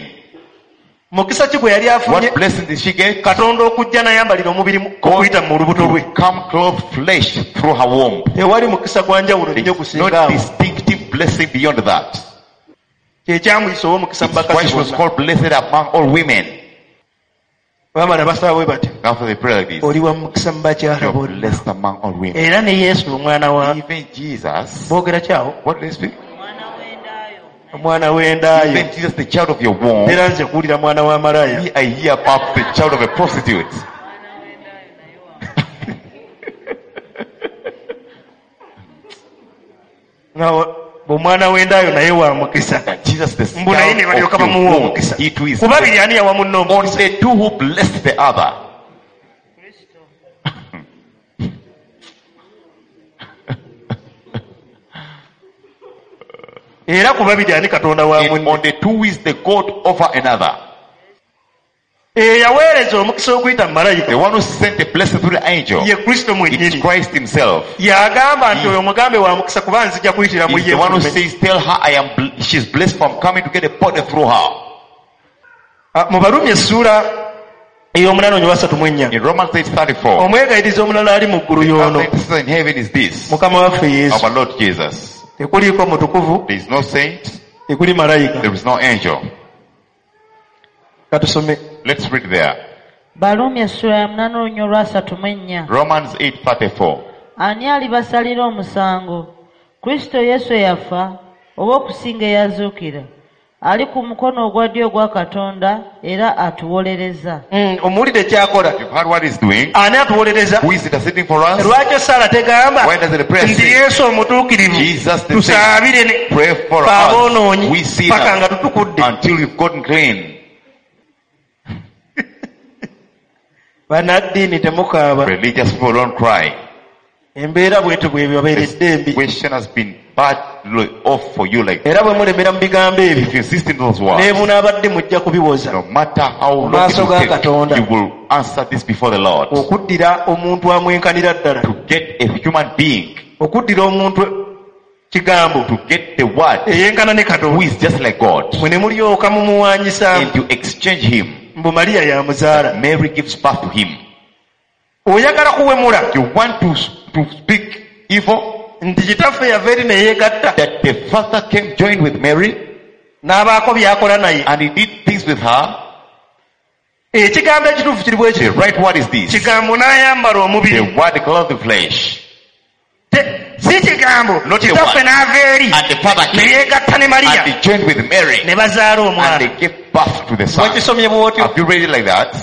Mukisa ki gwe yali afunye? What blessing did she get? Katonda okujja n'ayambalira omubiri mu- okuyita mu lubuto lwe. Come clothed flesh through her womb. Tewali mukisa gwa njawulo nnyo There's kusinga no awo. distinctive blessing beyond that. Kye kyamuyisa ow'omukisa mu It's why bakazi she was bonna. called blessed among all women. Bamala basaba bwe bati After they pray like this, oli wa mukisa mu bakyala you're bonna. blessed among all women. Era ne Yesu omwana wa Even Jesus, boogera kyawo what did they speak? omwana w'endaayo. Even Jesus, the child of your womb. Era nze kuwulira mwana wa malaya. Me, I hear about the child of a prostitute. Nga omwana w'endaayo naye wa mukisa. That Jesus, the Mbu naye ne child balyoka of your bamuwa womb, omukisa. he too is Ku babiri ani yawa munno on omukisa? the two who blessed the other. Era ku babiri ani Katonda wa And munne? on the two is the God over another. Eyaweereza omukisa oguyita mu The malayika one who sent a blessing through the angel, ye Kristo it's mwennyini. Christ himself. Y'agamba nti oyo mugambe wa mukisa kuba nzija kuyitira mu He's ye. the one who mwennyini. says, tell her I am, bl- she's blessed from coming to get a body through her. Ah, mu Baruumi essuula ey'omunaana onyo basatu mu ennya. In Romans eight thirty-four, omwegayiriza omulala ali mu ggulu y'ono the sister in heaven is this, mukama waffe yesu. our Lord Jesus. Tekuliiko mutukuvu, There is no saint, tekuli malayika. there is no angel. Katusome. Let's read there. Baluumi essula ya munaana olunya olwasatu mu ennya. Romans eight thirty-four. Ani alibasalira omusango? Kristo Yesu eyafa oba okusinga eyazuukira, ali ku mukono ogwa ddyo ogwa Katonda era atuwolereza. Mm, omuwulire kyakola. You've heard what he's doing. Ani atuwolereza? Who is interceding for us? Lwaki Sara tegamba Why does it pray? nti Yesu omutuukirivu Jesus the tusaabire saint, ne pray for aboonoonyi us. We see paka nga that tutukudde. until we've gotten clean. Bannaddiini temukaaba. Religious people don't cry. Embeera bwetu bwebabeeredde embi. The question has been badly off for you like that. Era bwe mulemera mu bigambo ebyo If you insist in those words, ne bunaabadde mujja kubiwoza. no matter how long it Maaso ga will take, Katonda. you will answer this before the Lord. Okuddira omuntu amwenkanira ddala. To get a human being, Okuddira omuntu kigambo to get the word eyenkana ne who Katonda. is just like God, Mwe ne mulyoka mumuwaanyisaamu. and you exchange him. Mbu Maliya yamuzaala. Mary gives birth to him. Oyagala kuwemula You want to, to speak evil, nti kitaffe yava eri ne yeegatta that the father came joined with Mary n'abaako byakola naye. and he did things with her. Ekigambo ekituufu kiri bwe The kiti. right word is this. Kigambo n'ayambala The omubiri. word clothed the flesh. Te- Si kigambo Not the kitaffe one. n'ava eri And the father ne came yeegatta ne and Maliya he joined with Mary ne bazaala and omwana. they gave birth to the son. Bwekisomye bw'otyo. Have you read it like that?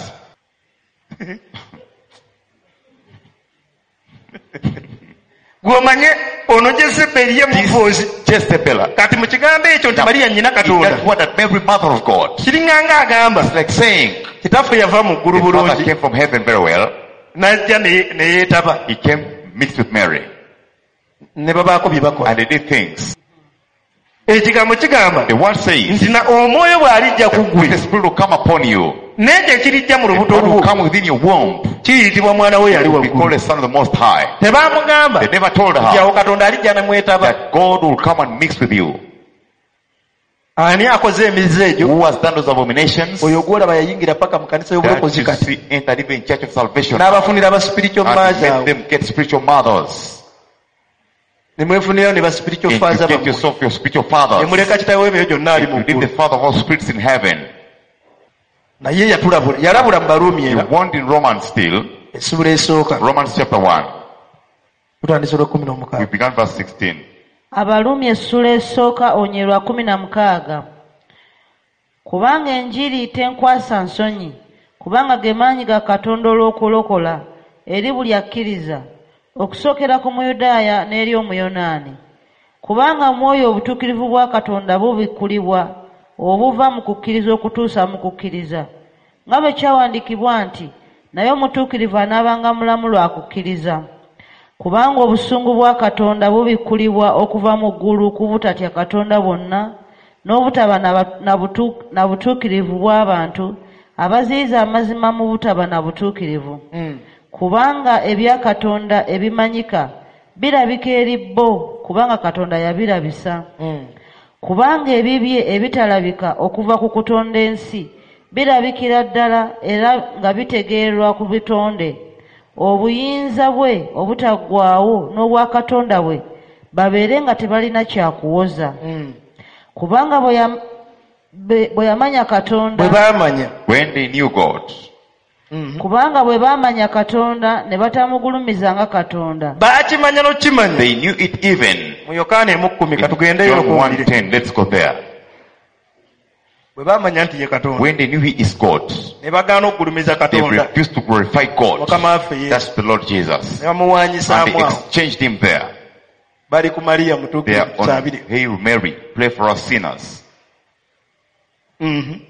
Gw'omanye ono Jezeberi ye mufuuzi. This Jezebel. Kati mu kigambo ekyo nti Maliya nnyina That's Katonda. what that Mary, mother of God. Kiringanga agamba It's like saying, kitaffe yava mu ggulu the father bulungi came from heaven very well. n'ajja ne ne yeetaba He came mixed with Mary. ne babaako bye bakola. And they did things. Ekigambo kigamba The word says, nti na omwoyo bw'alijja ku when ggwe the spirit will come upon you, n'ekyo ekirijja mu the lubuto God will lwo come within your womb. kiyitibwa mwana we yali He will be called waggulu. the son of the Most High. Tebaamugamba They never told nti awo her Katonda alijja ne mwetaba. that God will come and mix with you. Ani akoze emize egyo? Who has done those abominations? Oyo gwolaba yayingira paka mu kanisa That y'obulokozi you kati see entered even in Church of Salvation. n'abafunira ba spiritual And fathers made awo them get spiritual mothers. ne mwefunira ne ba spiritual And fathers you get abammwe. yourself your spiritual Ne fathers. muleka kitaawe ebyo gyonna ali mu You leave ggulu. the father of all spirits in heaven. Naye yatulabula yalabula mu Baruumi He era warned in Romans still. essula esooka Romans chapter one. tutandise olw'ekkumi We n'omukaaga. began verse sixteen. Abaluumi essula esooka onye lwa kumi na mukaaga. Kubanga enjiri tenkwasa nsonyi, kubanga ge maanyi ga Katonda olw'okulokola eri buli akkiriza, okusookera ku Muyudaaya n'eri Omuyonaani. Kubanga mwoyo obutuukirivu bwa Katonda bubikkulibwa obuva mu kukkiriza okutuusa mu kukkiriza. Nga bwe kyawandiikibwa nti, naye omutuukirivu anaabanga mulamu lwa kukkiriza. Kubanga obusungu bwa Katonda bubikkulibwa okuva mu ggulu ku butatya Katonda bonna, n'obutaba na butu- na butuukirivu bw'abantu abaziyiza amazima mu butaba na butuukirivu. Mm. Kubanga ebya Katonda ebimanyika birabika eri bo, kubanga Katonda yabirabisa. Mm. Kubanga ebibye ebitalabika okuva ku kutonda ensi birabikira ddala era nga bitegeerwa ku bitonde, obuyinza bwe obutaggwaawo n'obwa Katonda bwe babeere nga tebalina kyakuwoza. Mm. Kubanga bwe yam- be- bwe yamanya Katonda, bwe baamanya. When they knew God, Mhm. kubanga bwe baamanya Katonda ne batamugulumizanga Katonda. Baakimanya n'okimanya. they knew it even. Mu Yokaana emu In katugendeyo John one okuwulire. ten, let's go there. Bwe baamanya nti ye Katonda When they knew He is God, ne bagaana okugulumiza they Katonda refused to glorify God. Mukama waffe Yesu That's the Lord Jesus. ne And bamuwaanyisaamu they awo. exchanged Him there. Bali ku Maliya They mutuukirivu are on tusaabire. Hail Mary, pray for us sinners. Mhm.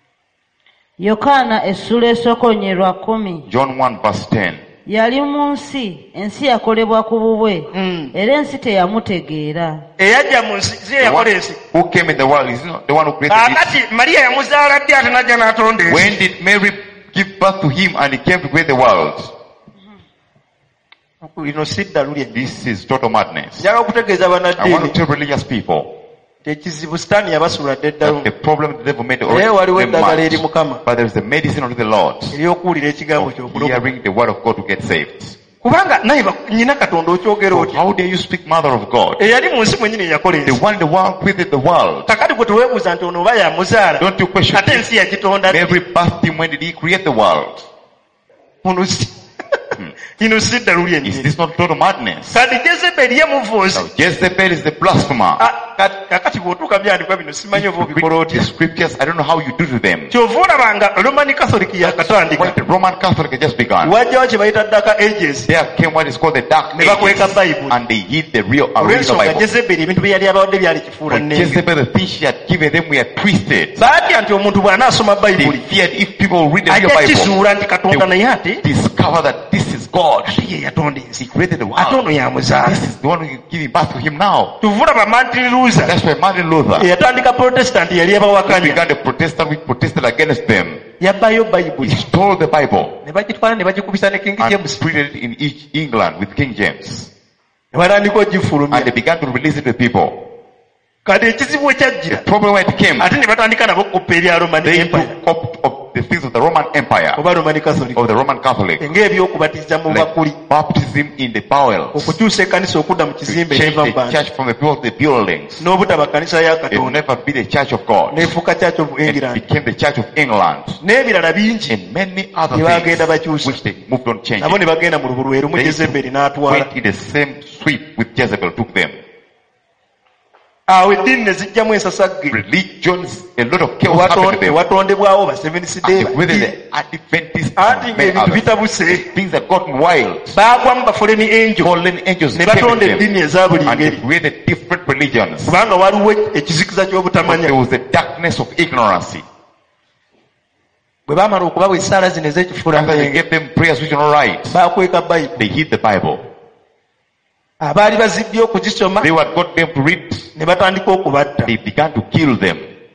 Yokaana essula esooka onye lwa kumi. John one verse ten. Yali mu nsi, ensi yakolebwa ku bubwe, Mm. era ensi teyamutegeera. Eyajja mu nsi si ye The yakola one ensi. who came in the world is not the one who created it. Kaakati Maliya yamuzaala ddi ate n'ajja n'atonda ensi? When did Mary give birth to Him and He came to create the world? Lino si ddalu lye. This is total madness. Njagala okutegeeza I want to bannaddiini tell religious people, tekizibu sitaani yabasula dde That the ddalo problem the devil made naye waliwo already eddagala eri much. Mukama But there is the medicine unto the Lord ery'okuwulira ekigambo of ky'okulokoka hearing the word of God to get saved. kubanga naye ba- nnyina Katonda okyogera So otya how dare you speak mother of God? eyali mu nsi mwennyini yakola The ensi one in the world created the world. kakati gwe teweebuuza nti ono oba yamuzaala Don't you question ate ensi yagitonda Mary birthed him. When did he create the world? muno si ino si ddalu Is lyennyini this not total madness? kati Jezeberi yamuvoozi Now Jezebel is the blasphemer. Ah, ka- kakati bw'otuuka byandikwa bino simanyi oba obikola Read the otya scriptures. I don't know how you do to them. kyova olabanga Roman Catholic yakatandika When the Roman Catholic had just begun, wajjawo kye bayita ddaka ages there came what is called the dark ne bakweka ages, Bible and they hid the real original olw'ensonga Bible. Jezeberi ebintu bye yali abawadde byali kifuula For nnenge Jezebel, the things she had given them were twisted. baatya nti omuntu bw'anaasoma They bayibuli feared if people read the real ajja Bible, kizuula nti katonda naye ate they discover that this is God. ate ye yatonda ensi He created the ate ono world. yamuzaala This is the one who is giving birth to him now. tuvula ba Martin Luther That's why Martin Luther eyatandika Protestant yali abawakanya began the Protestant which protested against them. yabbayo He bayibuli stole the Bible ne bagitwala ne bagikubisa ne King and James printed it in each England with King James. ne batandika And they ogifulumya began to release it to people. kati ekizibu ekyajjira The problem when it came, ate ne batandika nabo okuppa ebya Roman they Empire took up of the things of the Roman Empire, oba Roman Catholic of the Roman Catholic, ng'ebyokubatiza mu bakuli like baptism in the bowels, okukyusa ekkanisa okudda mu to kizimbe change ekiva mu the bantu church from the people of the buildings. n'obutaba kkanisa ya It will Katonda never be the church of God. n'efuuka Church of It England became the church of England n'ebirala bingi and many other ne bagenda things bakyusa which they moved on changing. nabo ne bagenda mu lubulu lwerumu They Jezeberi n'atwala went in the same sweep with Jezebel, took them. awo eddiini ne zijjamu ensasagge Religions, a lot of chaos happened to them. ewatondebwawo ba Seventh Day And whether the Adventists anti and many ng'ebintu others, bitabuse things that got wild, baagwamu ba Fallen Angel fallen angels ne came batonda to them eddiini eza buli and they ngeri created different religions. kubanga waliwo ekizikiza But ky'obutamanya there was the darkness of ignorance. bwe baamala okubawa essaala zino ez'ekifuula After they nnenge gave them prayers which are not right, baakweka bayibuli they hid the Bible. abaali bazibbye okugisoma They what got them to read, ne batandika okubatta they began to kill them.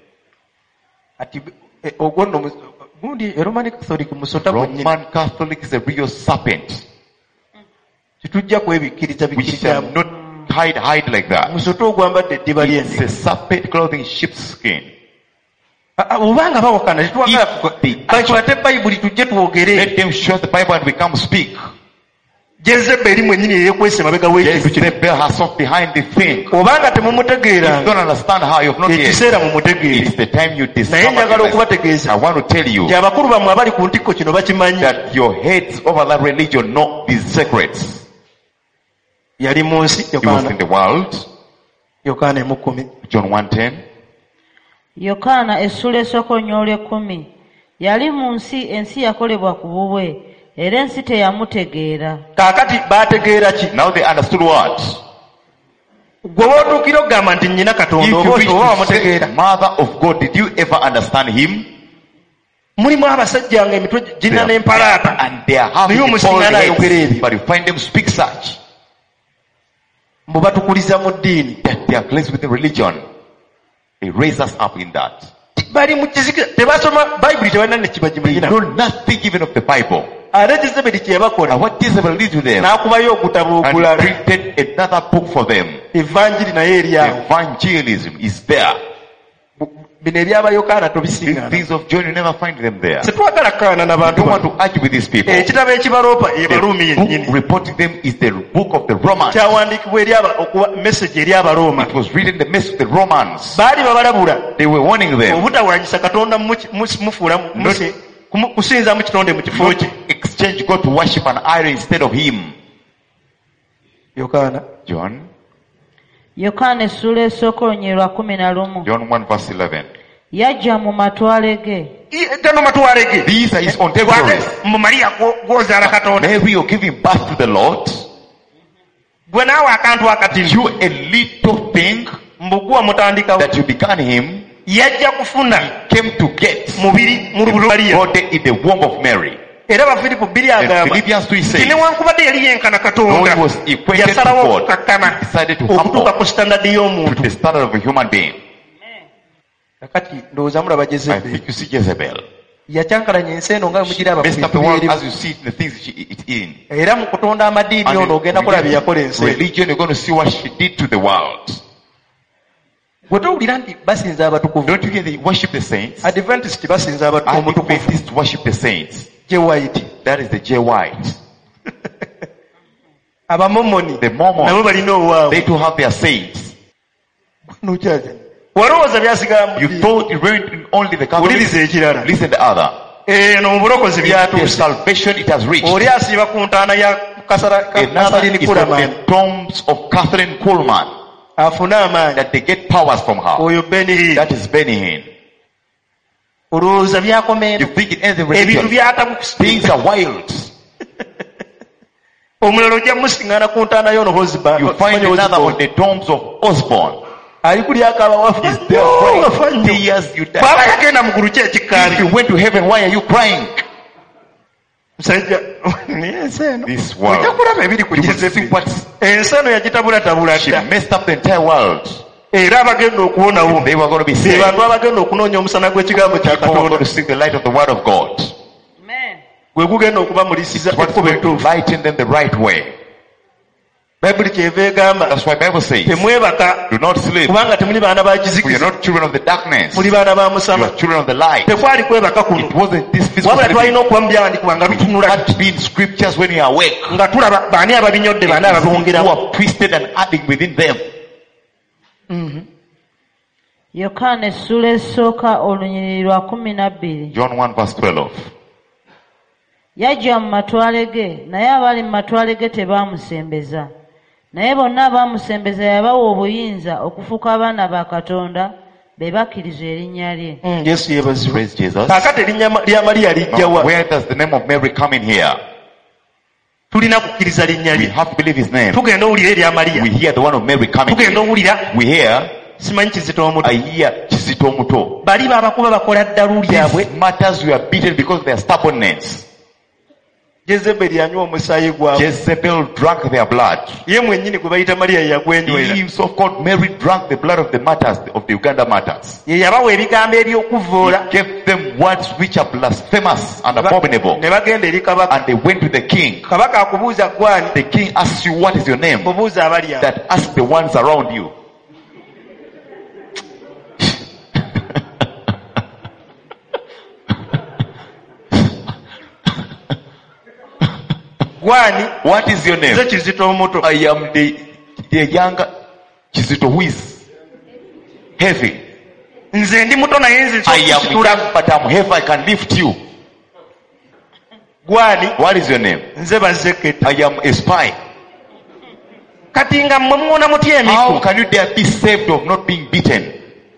ati eh, ogwo nno mu- gundi Roman Catholic musota gwennyini Roman Catholic is a real serpent. tetujja kwebikkiriza We shall bikkirizamu not hide, hide like that. musota ogwambadde eddiba It's ly'endiga a serpent clothing sheep's skin. obanga bawakana tetwagala If they bakwate bayibuli tujje twogere Let them show the Bible and we come speak. Jezeberi mwennyini yeyekwese mabega w'ekintu kino Jezebel herself behind the thing. obanga You temumutegeeranga don't understand how you have not yet. ekiseera mumutegeere It's the time you naye discover. njagala this. okubategeeza I want to tell you nti abakulu bammwe abali ku ntikko kino bakimanyi that your heads over that religion know these secrets. yali mu nsi He was in Yokaana the world. Yokaana emu kkumi John one ten. yokaana essula esooka olw'ekkumi yali mu nsi ensi yakolebwa ku bubwe era ensi teyamutegeera kaakati baategeera ki Now they understood what? gwe wootuukira okugamba nti nnyina If katonda you oba wish oba to say, wamutegeera Mother of God, did you ever understand him? mulimu abasajja nga emitwe They gina are- n'empalaata And they are having Naye the omusinga bald n'ayogera heads, ebyo. but you find them speak such mbu batukuliza mu ddiini that they are placed within religion. They raise us up in that. bali mu kizikiza tebasoma bayibuli tebalina ne They kibagimanyina know nothing even of the Bible. ate Jezeberi kye And yabakola what Jezebel did to them, n'akubayo okutabo and okulala printed another book for them. evanjiri naye eri awo Evangelism is there. bino ebyaaba Yokaana The tobisiŋŋaana things of John, you never find them there. tetwagala kkaana na I bantu don't want bano. to argue with these people. ekitabo ekibaloopa ye The baruumi book yennyini reporting them is the book of the Romans. kyawandiikibwa eri aba- okuwa message eri abarooma It was written the message of the Romans. baali babalabula They were warning them obutawanyisa katonda muki- musi- mufuula mu- musi- kumu- kusinza mu kitonde mu kifo not kye to exchange God to worship an idol instead of Him. Yokaana John, yokaana essula esooka olunyi kumi na lumu John one verse eleven. yajja mu matwale ge I- gano matwale ge These are His contemporaries. Wate, mu Mariya gwo- gw'ozaala katonda Mary, you're giving birth to the Lord. gwe naawe akantu akatini You a little thing mbugwa mutandikawo that you began Him yajja kufuna came to get mubiri mu lubulu Mariya body in the womb of Mary. era bafiripu bbiri And agamba Philippians two nti says, newankubadde yali yenkana though katonda he was equated to yasalawo God, okukakkana he decided to okutuuka humble ku sitandadi to y'omuntu the standard of a human being. kakati ndowooza mulaba I Jezeberi think you see Jezebel. yakyankalanya ensi eno nga bwe Messed up the mugiraba world as you see it in the things she it's in. era mu kutonda amadiini ono ogenda kulaba bye yakola ensi eno. Religion, you're going to see what she did to the world. Gwe towulira nti basinza abatukuvu. Don't you hear they worship the saints? Adventist basinza abatukuvu. Adventists worship the saints. J White. That is the J White. Abamomoni. The Mormons. Nabo balina owaabwe. They too have their saints. N'okyaza. Walowooza byasigala mu. You thought it went in only the Catholics. Uliriza ekirala. Listen to the other. Eh, no mubulokozi The byatuuse. salvation it has reached. Oli asiiba ku ntaana ya Kasara Another Kasarine is from Kuhlman. the tombs of Catherine Kuhlman. Afuna amaanyi. That they get powers from her. Oyo Benny Hinn. That is Benny Hinn. Olowooza byakomeera. You think it ends in Ebintu religion. byatabukusiba. Things are wild. Omulala ojja musiŋŋaana ku ntaana y'ono Hosba. You find another on the tombs of Osborne. Ali kuli akaba wafa. Is there crying? Tears you die. Bw'aba yagenda mu ggulu ki ekikkaali. If you went to heaven, why are you crying? Musajja ensi eno. This world. Ojja kulaba ebiri ku You will see Jezebeli. what's, Ensi eno yagitabulatabula she dda. messed up the entire world. Era abagenda okuwonawo. They were going to be Be saved. bantu abagenda okunoonya omusana gw'ekigambo kya People were going Katonda. to see the light of the word of God. Amen. Gwe gugenda okubamulisiza What's ekkubo going to ettuufu. lighten them the right way. Bayibuli kyeva egamba That's why the Bible says, temwebaka do not sleep, kubanga temuli baana ba for you're kizikiza not children of the darkness. muli baana ba You musana. are children of the light. Tekwali kwebaka kuno. It wasn't this physical Wabula sleeping. twalina okuba mu byawandiikibwa nga It bitunula had to be in scriptures when you are awake. nga tulaba baani ababinyodde baani Who ababiwongeramu. are twisted and adding within them. Yokaana essula esooka olunyiriri lwa kumi na bbiri. John one verse twelve. Yajja mu matwale ge, naye abali mu matwale ge tebaamusembeza. Naye bonna abaamusembeza yabawa obuyinza okufuuka abaana ba Katonda be bakkiriza erinnya lye. Mm, Yesu yeebazibwe. Praise Jesus. Kaakati erinnya lya Mariya lijja Now, wa? where does the name of Mary come in here? Tulina kukkiriza linnya We lye. have to believe his name. Tugenda owulira erya Mariya. We hear the one of Mary coming. Tugenda owulira We hear, simanyi Kizito omuto. I hear Kizito Omuto. Bali baabakuba bakola ddalu lyabwe. These matters were beaten because of their stubbornness. Jezebeli yanywa omusaayi gwabwe. Jezebel drank their blood. Ye mwennyini gwe bayita Mariya He yagwenywera. himself called Mary drank the blood of the martyrs, of the Uganda martyrs. Ye yabawa ebigambo eby'okuvvoola. He gave them words which are blasphemous and abominable. Ne bagenda eri kabaka. And they went to the king. Kabaka akubuuza gwani. The king asks you, what is your name? Mubuuza abali awo. That ask the ones around you. Gwani. What is your Nze name? Kizito omuto. I am the, the younger Kizito who is heavy. Nze ndi muto naye nze I am nsitula. young, but I'm heavy, I can lift you. Gwani. What is your name? Nze Bazeketa. I am a spy. Kati nga mmwe muwona mutya How emiku. can you dare be saved of not being beaten?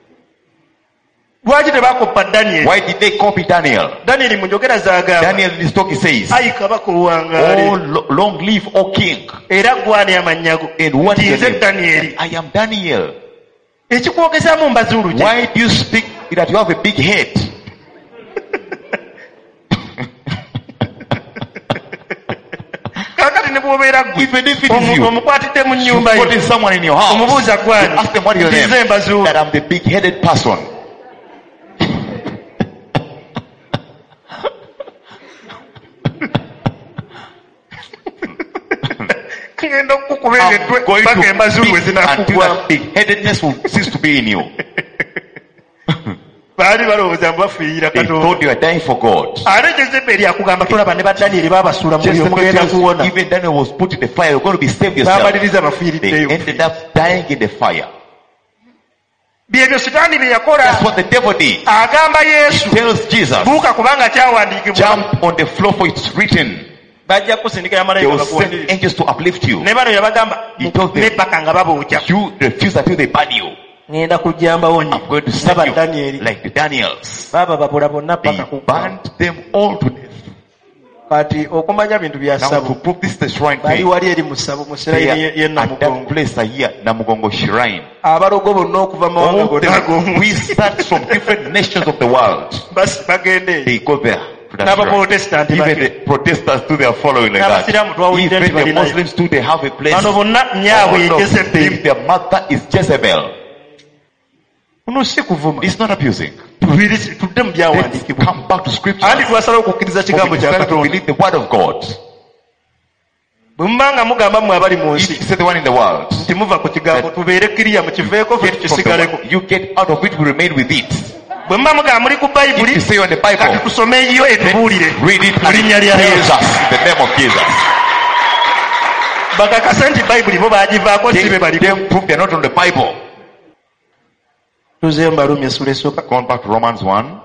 Lwaki tebakoppa Daniel? Why did they copy Daniel? Daniel mu njogera z'agamba. Daniel in his talk he says, Ayi kabaka oh, owangaale. lo- long live, O king. Era gwani amannya go. And what is Nti your nze name? Daniel. I am Daniel. Ekikwogezaamu mbazuulu gye. Why do you speak that you have a big head? Kaakati ne bw'obeera ggwe. Even if it is Omu- you, omukwatidde mu you nnyumba put in ye. someone in your house. Omubuuza You gwani. ask them what is your Nti nze name. mbazuulu. That I'm the big-headed person. Ngenda okukuba I'm emitwe going paka to embazuulu bwe beat until zinaakugwamu. that big-headedness will cease to be in you. Baali balowooza mbu bafiirira They Katonda. thought you were dying for God. Ate Jezeberi akugamba tolaba ne ba Daniel baabasuula mu Just muliro the mugenda because kuwona. even Daniel was put in the fire, you're going to be saved yourself. Baabaliriza They bafiiriddeyo. ended up dying in the fire. Byebyo Sitaani bye yakola. That's what the devil did. Agamba Yesu. He tells Jesus, Buuka kubanga kyawandiikibwa. jump on the floor for it's written. Bajja kusindika They yamalayika will send bakuwanirire. angels to uplift you. Ne bano yabagamba He told them, ne paka nga babookya. you refuse until they burn you. Ngenda kujjambawo nnyo. I'm going to Nga send ba you Daniel. like the Daniels. Baaba babula bonna They paka ku burned them all to death. kati okumanya bintu bya Now to ssabo. prove this is the shrine Bali thing, wali eri mu ssabo mu they Sirayiri are y'e at that Namugongo. place here, Namugongo Shrine. Abalogo bonna okuva mu mawanga All gonna the ag'omu wizards from different nations of the world, basi bagenda eri. they go there. To that N'Abaprotestanti shrine. Even bake. the Protestants do their following like N'Abasiraamu that. twawulidde nti Even the balinayo. Muslims too, they have a place. Bano bonna nnyabwe ye All of Jezeberi. them, their mother is Jezebel. Kuno si kuvuma. It's not abusing. Tubiri- tudde mu Let's byawandiikibwa. come back to scripture. Andi twasalawo okukkiriza For we kigambo kya decided to Katonda. believe the word of God. Bumanga mugamba mu abali mu If nsi you say the one in the world, nti muva ku kigambo tubeere kiriya mu kiveeko fe get from the tukisigaleko. one, you get out of it, we remain with it. Bwe mba mugamba muli ku If Bayibuli you say on the kati Bible, tusomeyo etubuulire read it mu and linnya it lya tells Yesu. us the name of Jesus. Bakakase nti Bayibuli bo baagivaako si be They, bali. they prove they're not on the Bible. Tuzeeyo mu Baluumi essula esooka Going back to Romans one,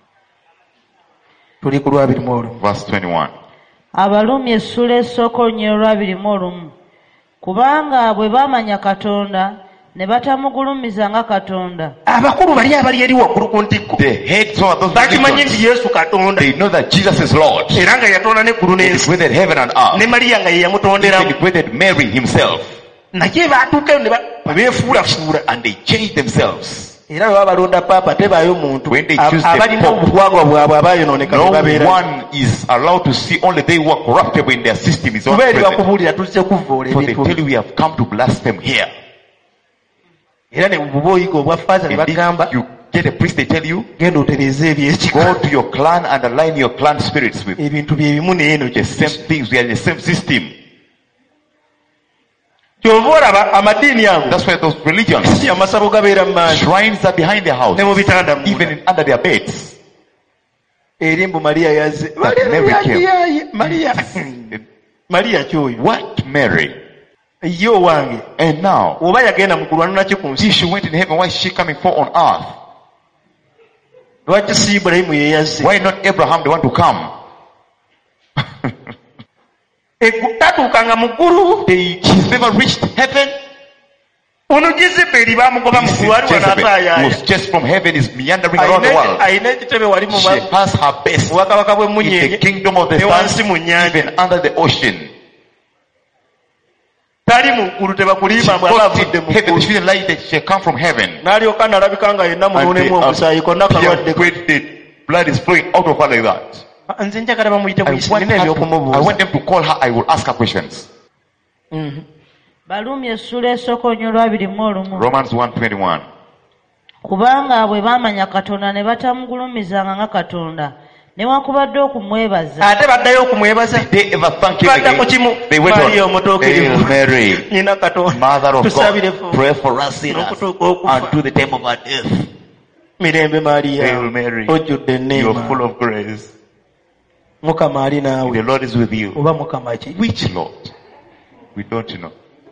tuli ku lwabiri mu olumu. verse twenty-one. Abaluumi essula esooka olunyiro lwabiri mu olumu. Kubanga bwe baamanya Katonda ne batamugulumiza nga Katonda. Abakulu bali abali eri waggulu ku ntikko The heads of those bakimanyi religions, nti Yesu Katonda they know that Jesus is Lord. era nga yatonda n'eggulu He n'ensi created heaven and ne earth. Mariya nga ye He yamutonderamu. created Mary himself. Naye baatuukayo ne ba- ne beefuulafuula. And they changed themselves. Era bwe babalonda paapa tebaayo muntu When they ab- choose the abalina Pope, obugwagwa bwabwe abaayonooneka No ne babeera. one is allowed to see, only they who are corruptible in their system is on Kuba eri present. bakubuulira tuzze kuvvoola So they ebintu tell you we have come to blaspheme here. era ne buba oyiga obwa faaza ne Indeed, bagamba you get a priest, they tell you, genda otereeza ebyekika go to your clan and align your clan spirits with ebintu bye bimu neeno the same things. We are in the same system. kyova olaba amadiini ago That's why those religions, amasabo gabeera mu maanyi shrines are behind their house, ne mu bitanda munda. even in, under their beds. eri mbu Mariya yazze That Mary came. Mariya Mariya kyoyo What Mary? ye owange And now, oba yagenda mu kulwanula ki ku nsi if she went in heaven, why is she coming for on earth? lwaki si Ibulayimu ye yazze Why not Abraham, the one to come? Egu- tatuukanga mu ggulu They, she's never reached heaven. ono Jezeberi baamugoba mu This is ggulu ali Jezebel, who wanaasaayaayo was just from heaven, is meandering around the Ayina- world. ayina ekitebe wali mu She has her best bwakabaka bwe in the munyenye kingdom of the ne wansi mu sun, nnyanja even under the ocean. tali mu ggulu She tebakulimba bw'aba got avudde to mu heaven. ggulu She didn't like that she had come from heaven. n'alyoka nalabika nga yenna And they munuunemu omusaayi konna kalwadde appeared, the blood is flowing out of her like that. nze njagala bamuyite I buyisi want, nina her to, I ebyokumubuuza want them to call her. I will ask her questions. Mhm. Baluumi essula esooka olunyiro lwabiri mu olumu. Romans one twenty-one. Kubanga bwe baamanya Katonda ne batamugulumizanga nga Katonda newankubadde okumwebaza. ate baddayo okumwebaza Did they ever thank him baddako again? kimu They went Maria on. omutuukirivu Hail Mary, nyina Katonda Mother of tusabire God, ffe pray for us sinners n'okutuuka okufa unto the time of our death. mirembe Maria Hail Mary, ojjudde you are full enneema of grace. Mukama ali naawe The Lord is with you. oba Mukama ki Which Lord? We don't know.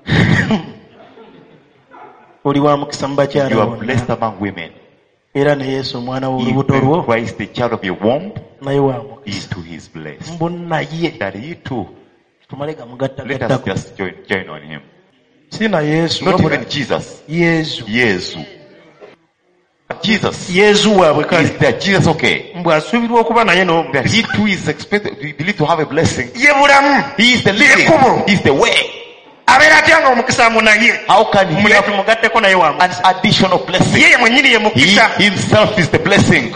oli wa mukisa mu bakyala You are bonna blessed among women. era ne Yesu omwana w'olubuto lwo Even Christ, the child of your womb, naye wa mukisa is to his blessed. mbu naye That he too, tumale let us gamugattagattako just join, join on him. si na Yesu Not wabula even Jesus. Yesu Yesu. Jesus. Yesu waabwe kale Is that Jesus okay? mbw asuubirwa okuba naye That n'omu he too is expected, we believe to have a blessing. ye bulamu He is the living. Yekubo. He is the way. abeera atya nga omukisa mu naye How can he mule have tumugatteko naye wa an mukisa additional blessing? ye mwennyini ye He mukisa himself is the blessing.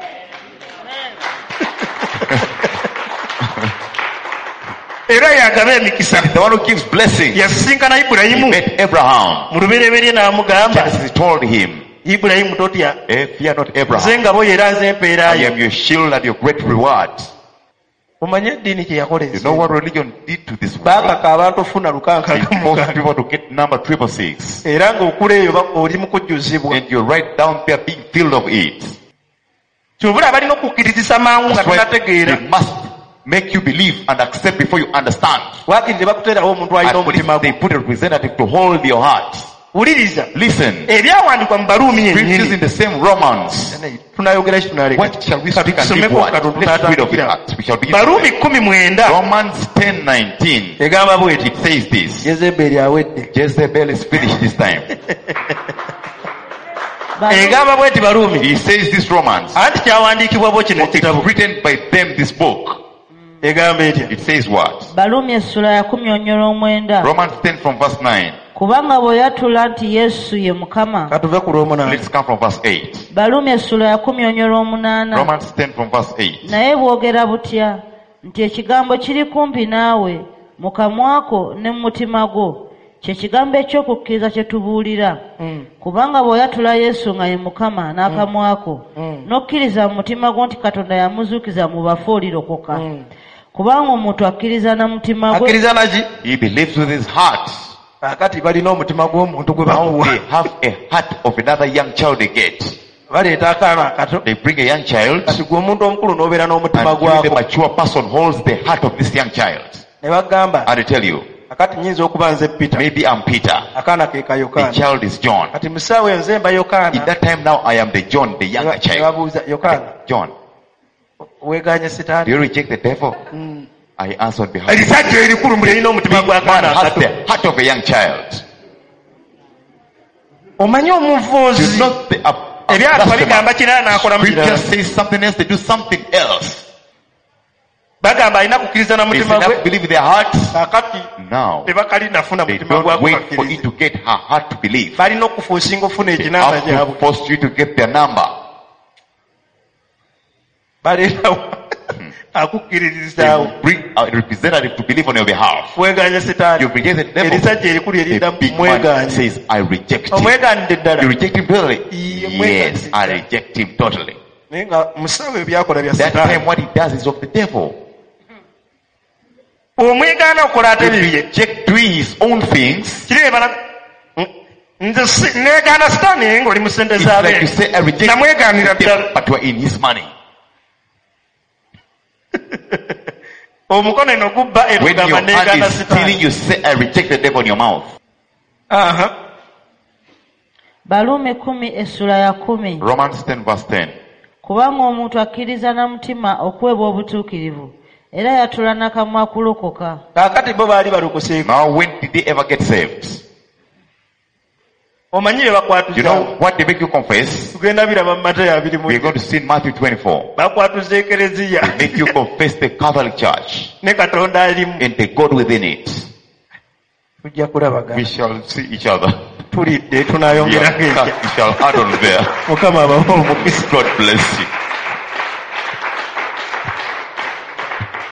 era yagaba emikisa The one who gives blessing. yasisinkana He Ibulayimu met Abraham. mu lubereberye n'amugamba Genesis told him, Ibulayimu totya eh, fear not nze Abraham. ngabo era nze I empeerayo am your shield and your great reward. omanye eddiini kye yakola You know ensi what religion did to this world? baakaka abantu ofuna lukanka It forced people to get number triple six. era ng'okula eyo ba- oli mu kujjuzibwa And you're right down there being filled of it. kyobula balina okukkirizisa mangu nga That's why tonategeera they must make you believe and accept before you understand. waakiri ne bakuteerawo omuntu alina At omutima least they gwo put a representative to hold your heart. wuliriza Listen, ebyawandiikwa mu baluumi scriptures in yennyini the same Romans. tunayogera ki tunaleka What shall we speak and Tusomeko leave what? katono Let's read of it. tunatandikira. We shall begin. baluumi kumi mwenda Romans ten nineteen. egamba bweti It says this. Yezeberi awedde Jezebel is finished this time. Balu- egamba bweti baluumi He says this Romans. anti kyawandiikibwa bo kino It's ekitabo written by them this book. egamba etya It says what? Baluumi essula ya kumi onyolo omwenda. Romans ten from verse nine. Kubanga bw'oyatula nti Yesu ye Mukama. katuve ku lw'omunaana Let's come from verse eight. Baluumi essula ya kumi onyolo omunaana. Romans ten from verse eight. Naye bwogera butya nti ekigambo kiri kumpi naawe mu kamwa ko ne mu mutima gwo, kye kigambo eky'okukkiriza kye tubuulira. Mm. Kubanga bw'oyatula Yesu nga ye Mukama n'akamwa ko, Mm. n'okkiriza mu mutima gwo nti Katonda yamuzuukiza mu bafu olirokoka. Mm. kubanga omuntu akkiriza na mutima gwe. Akkiriza naki? He believes with his heart. Akati balina omutima gw'omuntu gwe Now bakuwa. they have a heart of another young child they get. Baleeta akaana akato. They bring a young child, Kati gwe omuntu omukulu n'obeera n'omutima and even the gwako. mature person holds the heart of this young child. Ne bagamba And I tell you, akati nyinza okuba nze Peter. maybe I'm Peter, Akaana ke ka the Yokaana. child is John. Kati musaawe nze mba In Yokaana. that time now I am the John, the Ne younger ba- ne child. babuuza Yokaana, John, weeganye do sitaani? you reject the devil? I answer on behalf of Erisajja erikulu mulina omutima man gw'akaana has akato. the heart of a young child. Omanyi Do omuvoozi not the uh, ebyatwa bigamba kirala n'akola mu Scripture kirala. says something else, they do something else. Bagamba alina kukkiriza na They say mutima they have to gwe. believe with their hearts. Akati Now, tebakali nafuna they mutima gwa don't wait for kukkiriza. it to get her heart to believe. Balina okufuusinga ofuna They ekinamba have to gyabwe. force you to get their number. Baleetawo They akukkiririzaawo. will bring a representative to believe on your behalf. Weeganye sitaani. You reject the devil. Erisajja erikulu eridda The big man mwegaanye. says, I reject him. Omwegaanidde ddala. You reject him totally? Ye- Yes, I reject him totally. Naye nga musawo ebyakola bya That sitaani. time what he does is of the devil. Omwegaana okola ate He bibye. reject doing his own things. Kireeba nze si- neegaana sitaani naye ng'oli mu ssente It's like z'abeere. you say, I reject Namwegaanira the ddala. devil, but you are in his money. Omukono eno gubba eno When gamba your hand neegaana is stealing, sitaani. you say, I reject the devil in your mouth. Aha. Baluumi kumi essula ya kumi. Romans ten verse ten. Kubanga omuntu akkiriza na mutima okuweebwa obutuukirivu, era yatula n'akamwa kulokoka. Kaakati bo baali balukuseeko. Now when did they ever get saved? Omanyi be You bakwatuza. know what they make you confess? Tugenda biraba mu Mateyo abiri mu We're going to see in Matthew twenty-four. bakwatuza ekereziya. Make you confess the Catholic Church Ne Katonda alimu. and the God within it. Tujja kulabagana. We shall see each other. Tulidde We tunaayongerako enkya. shall add on there. Mukama abawe omukisa. God bless you.